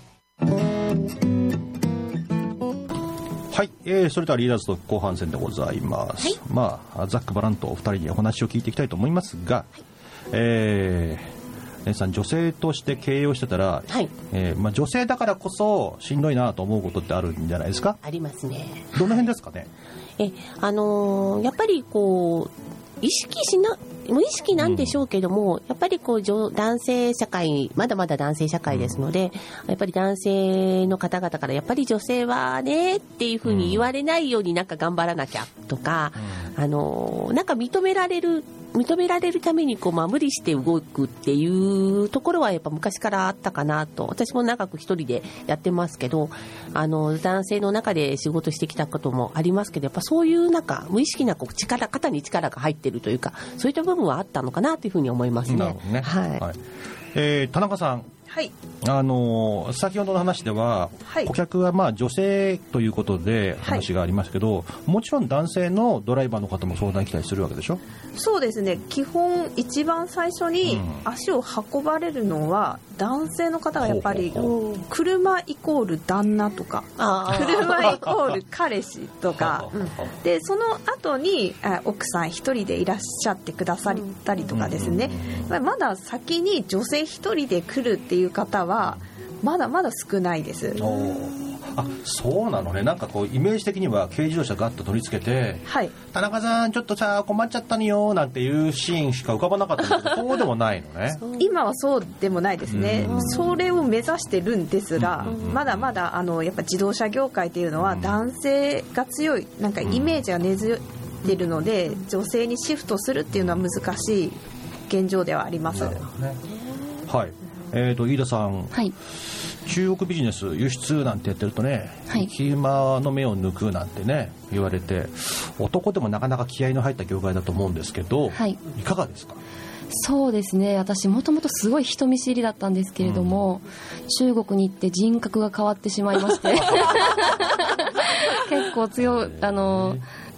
はい、えー、それではリーダーズトーク後半戦でございます。はい、まあザックバランとお二人にお話を聞いていきたいと思いますが、はい、えー、姉さん女性として経営をしてたら、はい、えーまあ、女性だからこそしんどいなと思うことってあるんじゃないですか？ ありますね。 どの辺ですかね？ えあのー、やっぱりこう意識しな無意識なんでしょうけども、うん、やっぱりこう男性社会、まだまだ男性社会ですので、うん、やっぱり男性の方々からやっぱり女性はねっていうふうに言われないようになんか頑張らなきゃとか、うん、あのなんか認められる認められるためにこう、まあ、無理して動くっていうところはやっぱ昔からあったかなと。私も長く一人でやってますけど、あの男性の中で仕事してきたこともありますけど、やっぱそういうなんか無意識なこう力肩に力が入ってるというか、そういった部分はあったのかなというふうに思いますね。 なるほどね。 はい。 はい、えー、田中さん。 はい、 あの先ほどの話では、はい、顧客はまあ女性ということで話がありましたけど、はい、もちろん男性のドライバーの方も相談来たりするわけでしょ？ そうですね。基本一番最初に足を運ばれるのは男性の方がやっぱり車イコール旦那とか、車イコール彼氏とかで、その後に奥さん一人でいらっしゃってくださったりとかですね、まだ先に女性一人で来るっていういう方はまだまだ少ないです。 あ、そうなのね。なんかこうイメージ的には軽自動車ガッと取り付けて、はい、田中さんちょっとさ困っちゃったのよなんていうシーンしか浮かばなかったんですけど、そうでもないのね。 今はそうでもないですね。それを目指してるんですが、まだまだあのやっぱ自動車業界っていうのは男性が強いなんかイメージが根強いてるので、女性にシフトするっていうのは難しい現状ではあります。 なるほどね。はい。えーと、飯田さん、はい、中国ビジネス輸出なんてやってるとね、はい、暇の目を抜くなんてね言われて、男でもなかなか気合いの入った業界だと思うんですけど、はい、いかがですか？ そうですね、私もともとすごい人見知りだったんですけれども、うん、中国に行って人格が変わってしまいまして結構強いあの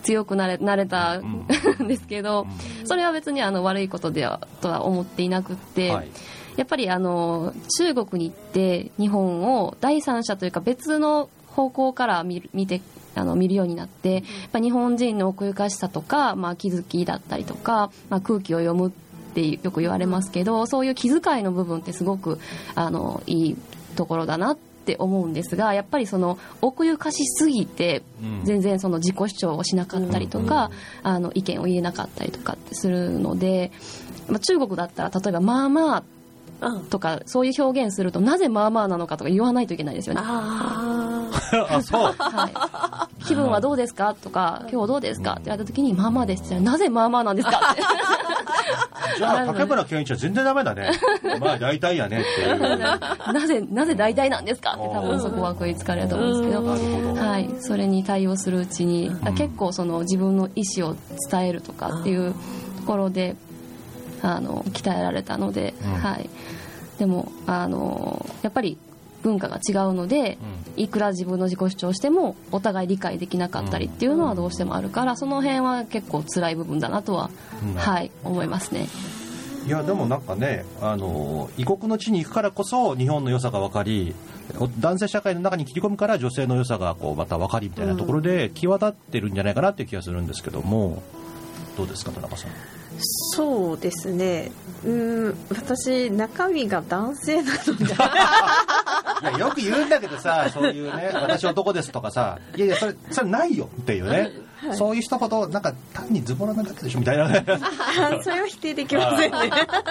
強くなれ、なれたんですけど、それは別にあの悪いことではとは思っていなくって、はい、やっぱりあの中国に行って日本を第三者というか別の方向から見る、見てあの見るようになって、やっぱ日本人の奥ゆかしさとか、まあ、気づきだったりとか、まあ、空気を読むってよく言われますけど、そういう気遣いの部分ってすごくあのいいところだなって思うんですが、やっぱりその奥ゆかしすぎて全然その自己主張をしなかったりとか、うん、あの意見を言えなかったりとかってするので、まあ、中国だったら例えばまあまあとかそういう表現すると、なぜまあまあなのかとか言わないといけないですよね。 ああそう、 はい、気分はどうですかとか、今日はどうですかって言われた時にまあまあですって、なぜまあまあなんですかってじゃあ竹村健一は全然ダメだねまあ大体やねっていうなぜなぜ大体なんですかって多分そこは食いつかれると思うんですけど、はい、それに対応するうちに結構その自分の意思を伝えるとかっていうところであの鍛えられたので、うん、はい、でもあのやっぱり文化が違うので、うん、いくら自分の自己主張してもお互い理解できなかったりっていうのはどうしてもあるから、その辺は結構辛い部分だなとは、うん、はい、思いますね。 いやでもなんかね、あの異国の地に行くからこそ日本の良さが分かり、男性社会の中に切り込むから女性の良さがこうまた分かりみたいなところで際立ってるんじゃないかなっていう気がするんですけども、どうですか田中さん。 そうですね、うーん、私中身が男性なのでいやよく言うんだけどさ、そういうね、私男ですとかさ、いやいやそれそれないよっていうね、はい、そういう人ほどなんか単にズボラなだけでしょみたいなねそれは否定できませんね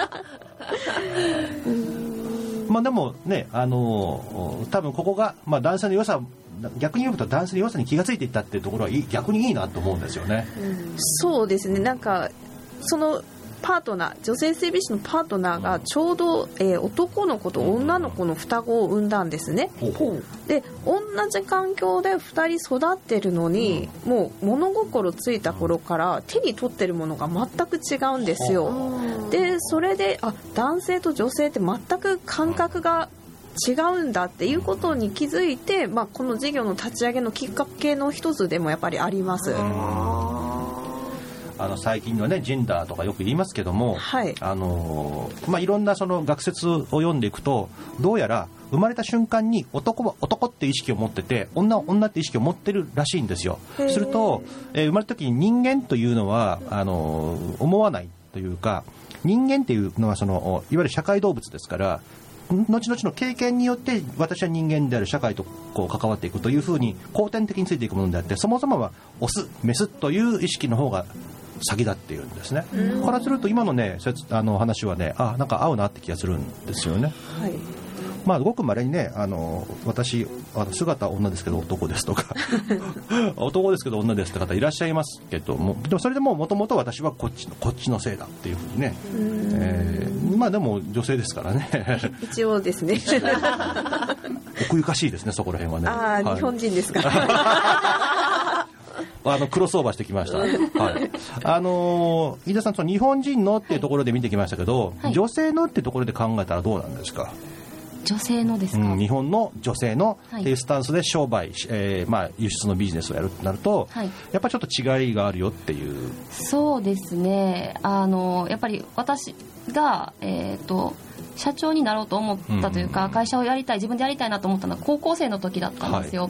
まあでもね、あの多分ここが、まあ、男性の良さ、逆に言うと男性の良さに気がついていったっていうところは逆にいいなと思うんですよね、うん、 そうですね、なんかそのパートナー、女性整備士のパートナーがちょうど、えー、男の子と女の子の双子を産んだんですね、うん、で同じ環境でふたり育ってるのに、うん、もう物心ついた頃から手に取ってるものが全く違うんですよ、うん、でそれであ男性と女性って全く感覚が違うんだっていうことに気づいて、まあ、この事業の立ち上げのきっかけの一つでもやっぱりあります。 あの最近のねジェンダーとかよく言いますけども、はい、あのまあ、いろんなその学説を読んでいくと、どうやら生まれた瞬間に男は男って意識を持ってて、女は女って意識を持ってるらしいんですよ。すると、えー、生まれた時に人間というのはあの思わないというか、人間っていうのはそのいわゆる社会動物ですから、後々の経験によって私は人間である社会とこう関わっていくというふうに後天的についていくものであって、そもそもはオスメスという意識の方が先立っているんですね。からすると今のねあの話はね、あなんか合うなって気がするんですよね、はい、まあごく稀にね、あの私あの姿は女ですけど男ですとか男ですけど女ですって方いらっしゃいますけども、でもそれでももともと私はこっちのこっちのせいだっていうふうにね、えー、まあでも女性ですからね一応ですね奥ゆかしいですね、そこら辺はね。 ああ、はい、日本人ですからあのクロスオーバーしてきました、はい、あの飯田さん、その日本人のっていうところで見てきましたけど、はい、女性のっていうところで考えたらどうなんですか。 女性のですか、 うん、日本の女性のっていうスタンスで商売、はい、えーまあ、輸出のビジネスをやるとなると、はい、やっぱりちょっと違いがあるよっていう。 そうですね、あのやっぱり私が、えーと社長になろうと思ったというか、うん、会社をやりたい、自分でやりたいなと思ったのは高校生の時だったんですよ、はい、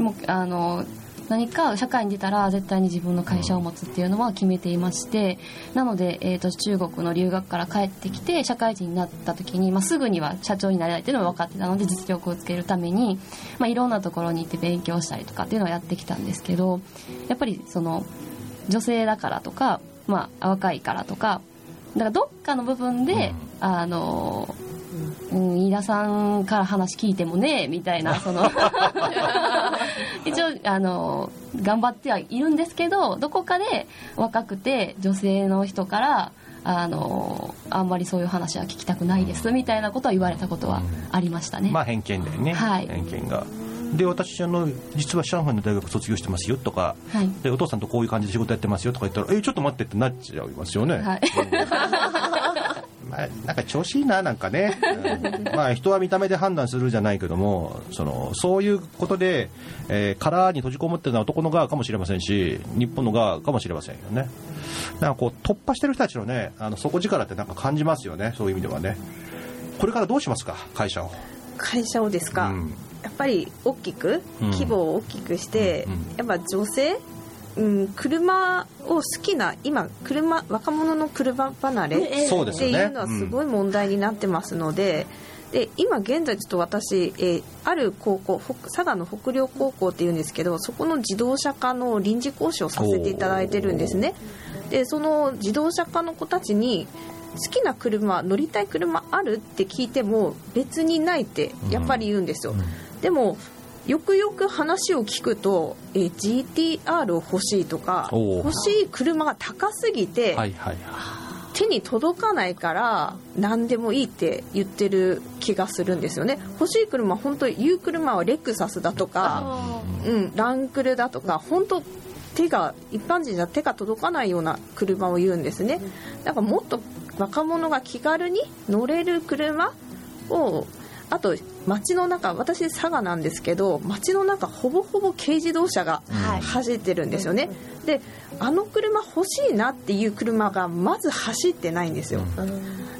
もうあの何か社会に出たら絶対に自分の会社を持つっていうのは決めていまして、なので、えーと、中国の留学から帰ってきて社会人になった時に、まあ、すぐには社長になれないっていうのは分かってたので、実力をつけるために、まあ、いろんなところに行って勉強したりとかっていうのをやってきたんですけど、やっぱりその女性だからとか、まあ、若いからとか、だからどっかの部分で、うん、あのうん、飯田さんから話聞いてもねみたいな、その一応あの頑張ってはいるんですけど、どこかで若くて女性の人からあのあんまりそういう話は聞きたくないですみたいなことは言われたことはありましたね、 まあ偏見だよね、はい、偏見が。で私あの実は上海の大学卒業してますよとか、はい、でお父さんとこういう感じで仕事やってますよとか言ったら、えちょっと待ってってなっちゃいますよね、はい、うんまなんか調子いいななんかね、うん、まあ人は見た目で判断するじゃないけども、そのそういうことで、えー、殻に閉じこもってるのは男の側かもしれませんし、日本の側かもしれませんよね。なんかこう突破してる人たちのね、あの底力ってなんか感じますよね。そういう意味ではね。これからどうしますか、会社を。 会社をですか、うん、やっぱり大きく、規模を大きくして、うんうん、やっぱ女性、うん、車を好きな今車若者の車離れっていうのはすごい問題になってますので、で今現在ちょっと私、えー、ある高校佐賀の北陵高校っていうんですけど、そこの自動車科の臨時講師をさせていただいてるんですね。でその自動車科の子たちに好きな車乗りたい車あるって聞いても別にないってやっぱり言うんですよ、うん、でもよくよく話を聞くと、えー、ジーティーアール を欲しいとか欲しい車が高すぎて、はいはいはい、手に届かないから何でもいいって言ってる気がするんですよね。欲しい車本当言う車はレクサスだとか、うん、ランクルだとか本当手が一般人じゃ手が届かないような車を言うんですね。だからもっと若者が気軽に乗れる車を、あと街の中、私佐賀なんですけど街の中ほぼほぼ軽自動車が走ってるんですよね、うん、であの車欲しいなっていう車がまず走ってないんですよ、うん、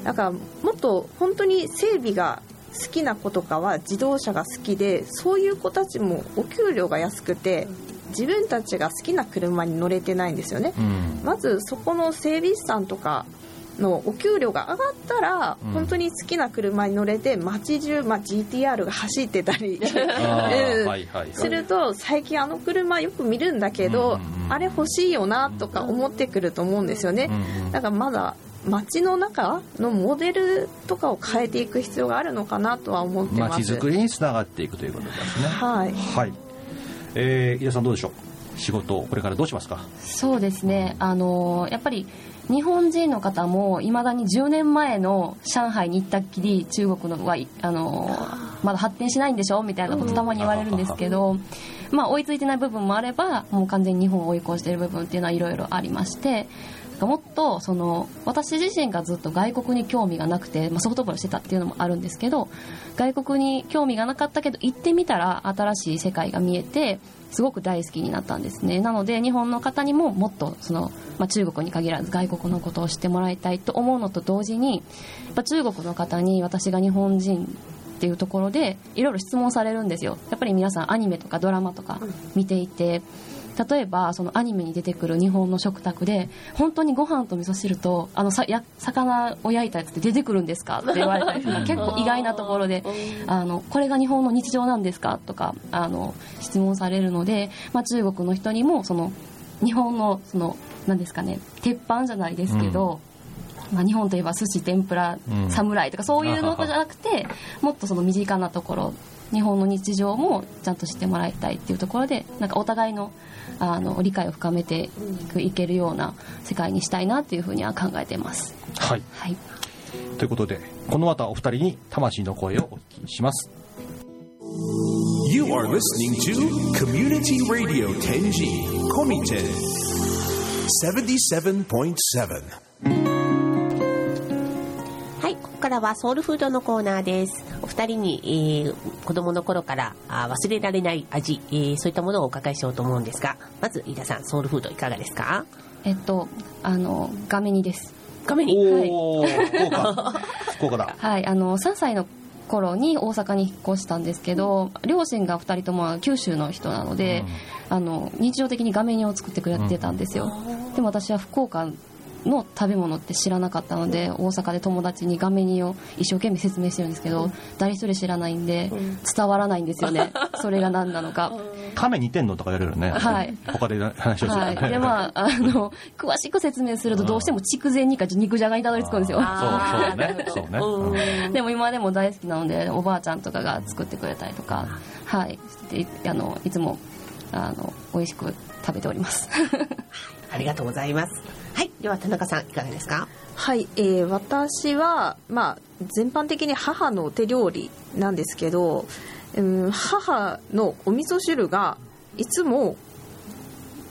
だからもっと本当に整備が好きな子とかは自動車が好きで、そういう子たちもお給料が安くて自分たちが好きな車に乗れてないんですよね、うん、まずそこの整備士さんとかのお給料が上がったら、うん、本当に好きな車に乗れて街中、まあ、ジーティーアール が走ってたりすると、最近あの車よく見るんだけど、うんうん、あれ欲しいよなとか思ってくると思うんですよね、うんうん、だからまだ街の中のモデルとかを変えていく必要があるのかなとは思ってます。 街づくりにつながっていくということですね。 はい、 はい、えー、井田さんどうでしょう、仕事これからどうしますか。 そうですね、あのー、やっぱり日本人の方もいまだにじゅうねんまえの上海に行ったっきり中国のはあのー、まだ発展しないんでしょみたいなことたまに言われるんですけど、まあ、追いついてない部分もあればもう完全に日本を追い越している部分っていうのはいろいろありまして、もっとその私自身がずっと外国に興味がなくて、まあ、ソフトボールしてたっていうのもあるんですけど、外国に興味がなかったけど行ってみたら新しい世界が見えてすごく大好きになったんですね。なので日本の方にももっとその、まあ、中国に限らず外国のことを知ってもらいたいと思うのと同時に、やっぱ中国の方に私が日本人っていうところでいろいろ質問されるんですよ。やっぱり皆さんアニメとかドラマとか見ていて、例えばそのアニメに出てくる日本の食卓で本当にご飯と味噌汁とあのさや魚を焼いたやつって出てくるんですかって言われたり結構意外なところであのこれが日本の日常なんですかとかあの質問されるので、まあ、中国の人にもその日本のその何ですかね、鉄板じゃないですけど、うん、まあ、日本といえば寿司天ぷら、うん、侍とかそういうのじゃなくてもっとその身近なところ日本の日常もちゃんと知ってもらいたいっていうところで、なんかお互いのあの理解を深めていくいけるような世界にしたいなっていうふうには考えています。 はい、はい、ということでこの後お二人に魂の声をお聞きします。 You are listening to Community Radio テンジー Komiten セブンティーセブンポイントセブン。 はい、ここからはソウルフードのコーナーです。お二人に、えー、子供の頃からあ忘れられない味、えー、そういったものをお伺いしようと思うんですが、まず飯田さん、ソウルフードいかがですか？ えっとあのガメ煮です。 ガメ煮、 おー、はい、福岡福岡だ。 はい、あのさんさいの頃に大阪に引っ越したんですけど、両親がふたりとも九州の人なので、うん、あの日常的にガメ煮を作ってくれてたんですよ、うん、でも私は福岡の食べ物って知らなかったので、大阪で友達にガメ煮を一生懸命説明してるんですけど、うん、誰一人知らないんで、うん、伝わらないんですよねそれが何なのか。 亀似てんのとか言われるよね、はい、他で話をする、 はい、でまあ、あの詳しく説明するとどうしても筑前煮か肉じゃがにたどり着くんですよ。 そうそうね、そうね、 うん、でも今でも大好きなのでおばあちゃんとかが作ってくれたりとか、はい、であのいつもあの美味しく食べておりますありがとうございます。はい、では田中さんいかがですか？ はい、えー、私は、まあ、全般的に母の手料理なんですけど、うん、母のお味噌汁がいつも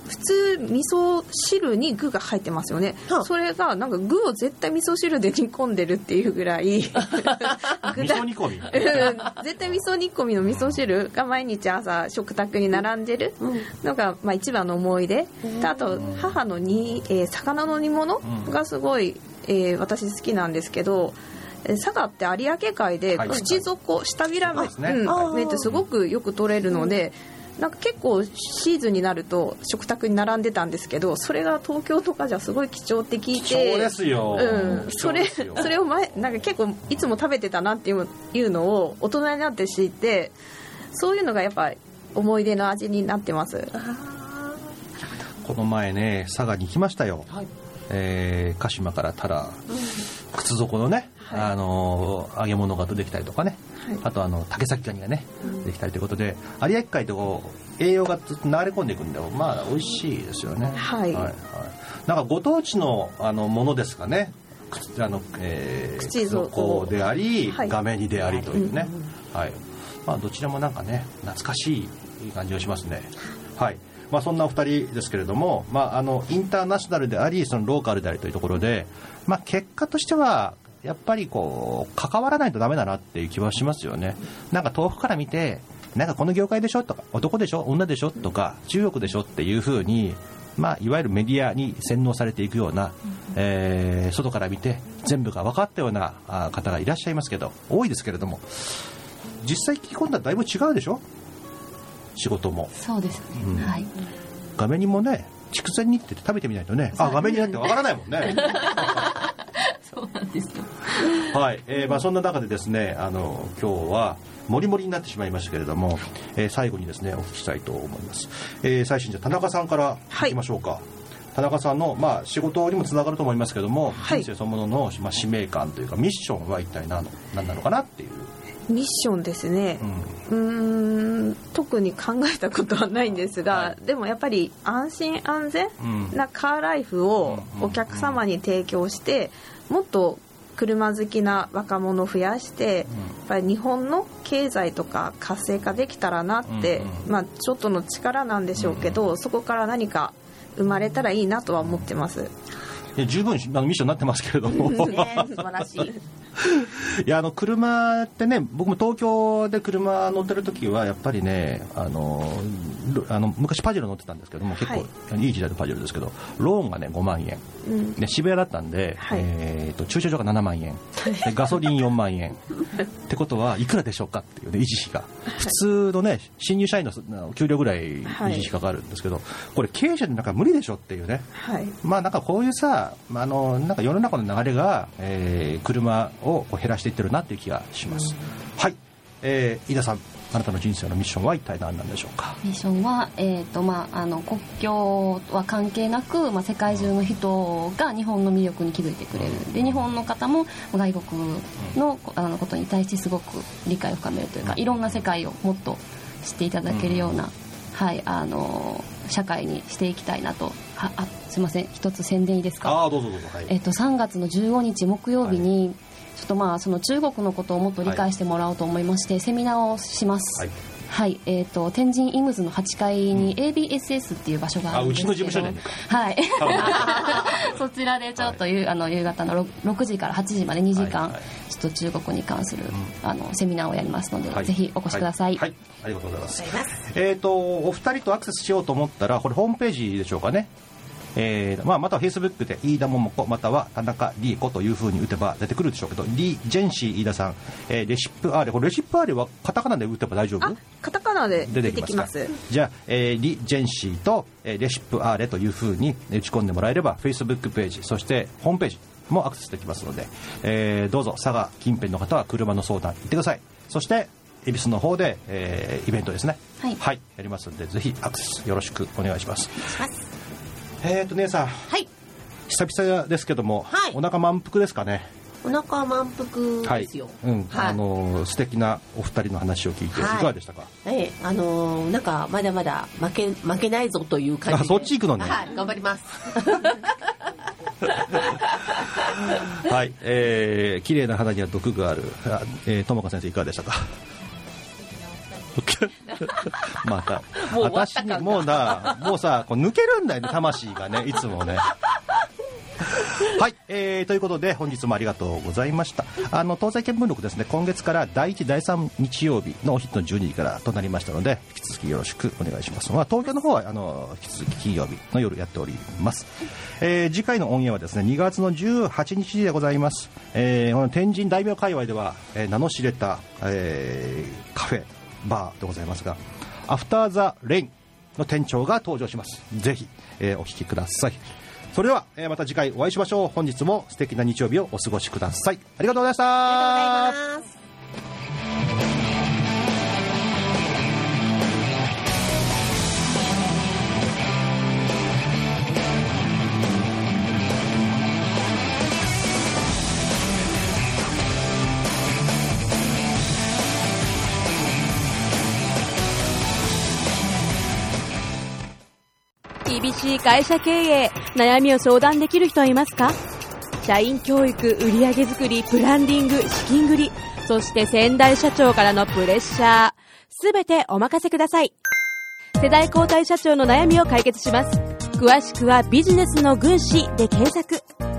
普通味噌汁に具が入ってますよね、はあ、それがなんか具を絶対味噌汁で煮込んでるっていうぐらい味噌煮込み絶対味噌煮込みの味噌汁が毎日朝食卓に並んでるのが、まあ、一番の思い出、うん、あと母のに、えー、魚の煮物がすごい、えー、私好きなんですけど、佐賀って有明海で口底、はい、下びらめ、ねうん、目ってすごくよく取れるので、なんか結構シーズンになると食卓に並んでたんですけど、それが東京とかじゃすごい貴重って聞いて、 貴重ですよ、 うん、それそれを前なんか結構いつも食べてたなっていういうのを大人になって知って、そういうのがやっぱり思い出の味になってます。 この前ね佐賀に行きましたよ、はい、えー、鹿島からたら、うん、靴底のね、はい、あの揚げ物が出てきたりとかね、はい、あとあの竹崎ガニがね、うん、できたりということで、有明海ってこう栄養がずっと流れ込んでいくんで、まあ美味しいですよね、 はいはいはい、 なんかご当地のあのものですかね、あの、えー、靴底であり、はい、画面にでありというね、うん、はい、まあ、どちらもなんかね懐かしい感じがしますね。はい、まあ、そんなお二人ですけれども、まあ、あのインターナショナルでありそのローカルでありというところで、まあ、結果としてはやっぱりこう関わらないとダメだなっていう気はしますよね。なんか遠くから見てなんかこの業界でしょとか男でしょ女でしょとか中国でしょっていう風に、まあ、いわゆるメディアに洗脳されていくような、えー、外から見て全部が分かったような方がいらっしゃいますけど、多いですけれども、実際聞き込んだらだいぶ違うでしょ、仕事も。 そうですね、うん、はい、 画面にもね筑前煮って食べてみないとね、あ画面になってわからないもんねそうなんですよ。 はい、えーまあ、そんな中でですね、あの今日はモリモリになってしまいましたけれども、えー、最後にですねお聞きしたいと思います。えー、最初にじゃ田中さんからいきましょうか。はい、田中さんの、まあ、仕事にもつながると思いますけども、はい、人生そのものの、まあ、使命感というかミッションは一体 何, 何なのかなっていう。 ミッションですね、うん、うーん特に考えたことはないんですが、はい、でもやっぱり安心安全なカーライフをお客様に提供して、もっと車好きな若者を増やして、やっぱり日本の経済とか活性化できたらなって、まあ、ちょっとの力なんでしょうけど、そこから何か生まれたらいいなとは思ってます。 いや十分あのミッションになってますけれども、 ね、素晴らしいいやあの車ってね、僕も東京で車乗ってる時はやっぱりね、あのあの昔パジェロ乗ってたんですけども、結構、はい、いい時代のパジェロですけど、ローンがねごまんえん、うん、で渋谷だったんで、はい、えー、と駐車場がななまんえんでガソリンよんまんえんってことはいくらでしょうかっていう、ね、維持費が普通のね新入社員の給料ぐらい維持費かかるんですけど、はい、これ経営者でなんか無理でしょっていうね、はい、まあなんかこういうさ、あのなんか世の中の流れが、えー、車を減らしていってるなっていう気がします。はい、えー、飯田さん、あなたの人生のミッションは一体何なんでしょうか。 ミッションは、えーとまあ、あの国境は関係なく、まあ、世界中の人が日本の魅力に気づいてくれる。で日本の方も外国 の, あのことに対してすごく理解を深めるというか、いろんな世界をもっと知っていただけるような、はい、あの社会にしていきたいなと。はあすいません、一つ宣伝いいですか。 あどうぞどうぞ、はい、 えーとさんがつのじゅうごにち木曜日に、はい、ちょっとまあその中国のことをもっと理解してもらおうと思いまして、はい、セミナーをします。はい、はい、えーと天神イムズのはちかいに エービーエスエス っていう場所があるんですけど、あうちの事務所で、はいそちらでちょっと、はい、あの夕方のろくじからはちじまでにじかん、はいはい、ちょっと中国に関する、うん、あのセミナーをやりますので、はい、ぜひお越しください。 はい、はい、ありがとうございます。えーとお二人とアクセスしようと思ったら、これホームページでしょうかね。えーまあ、または Facebook で飯田桃子または田中理恵子という風に打てば出てくるでしょうけど、リジェンシー飯田さん、えー、レシップ R、 これレシップ R はカタカナで打てば大丈夫？ あカタカナで出てきます。 じゃあ、えー、リジェンシーと、えー、レシップ R という風に打ち込んでもらえれば Facebook ページ、そしてホームページもアクセスできますので、えー、どうぞ佐賀近辺の方は車の相談行ってください。そして恵比寿の方で、えー、イベントですね、はい、はい、やりますので、ぜひアクセスよろしくお願いします。 お願いします。 えーと姉さん、 はい、 久々ですけども、はい、お腹満腹ですかね。 お腹満腹ですよ。 はい、うん、はい、あの素敵なお二人の話を聞いて、はい、いかがでしたか。 えー、あのー、なんかまだまだ負け負けないぞという感じで。 あ、そっち行くのね。 はい、頑張ります。 はい、えー、綺麗な花には毒がある。えー、ともか先生いかがでしたか。 また私にもうだもうさこう抜けるんだよね魂がねいつもねはい、えー、ということで本日もありがとうございました。あの東西見聞録ですね、今月からだいいちだいさん日曜日のお昼のじゅうにじからとなりましたので、引き続きよろしくお願いします。まあ、東京の方はあの引き続き金曜日の夜やっております。えー、次回の音源はですねにがつのじゅうはちにちでございます。えー、この天神大名界隈では、えー、名の知れた、えー、カフェバーでございますが、アフターザレインの店長が登場します。ぜひ、えー、お聞きください。それでは、えー、また次回お会いしましょう。本日も素敵な日曜日をお過ごしください。ありがとうございました。 ありがとうございます。 厳しい会社経営、悩みを相談できる人はいますか？社員教育、売上作り、ブランディング、資金繰り、そして先代社長からのプレッシャー、すべてお任せください。世代交代社長の悩みを解決します。詳しくはビジネスの軍師で検索。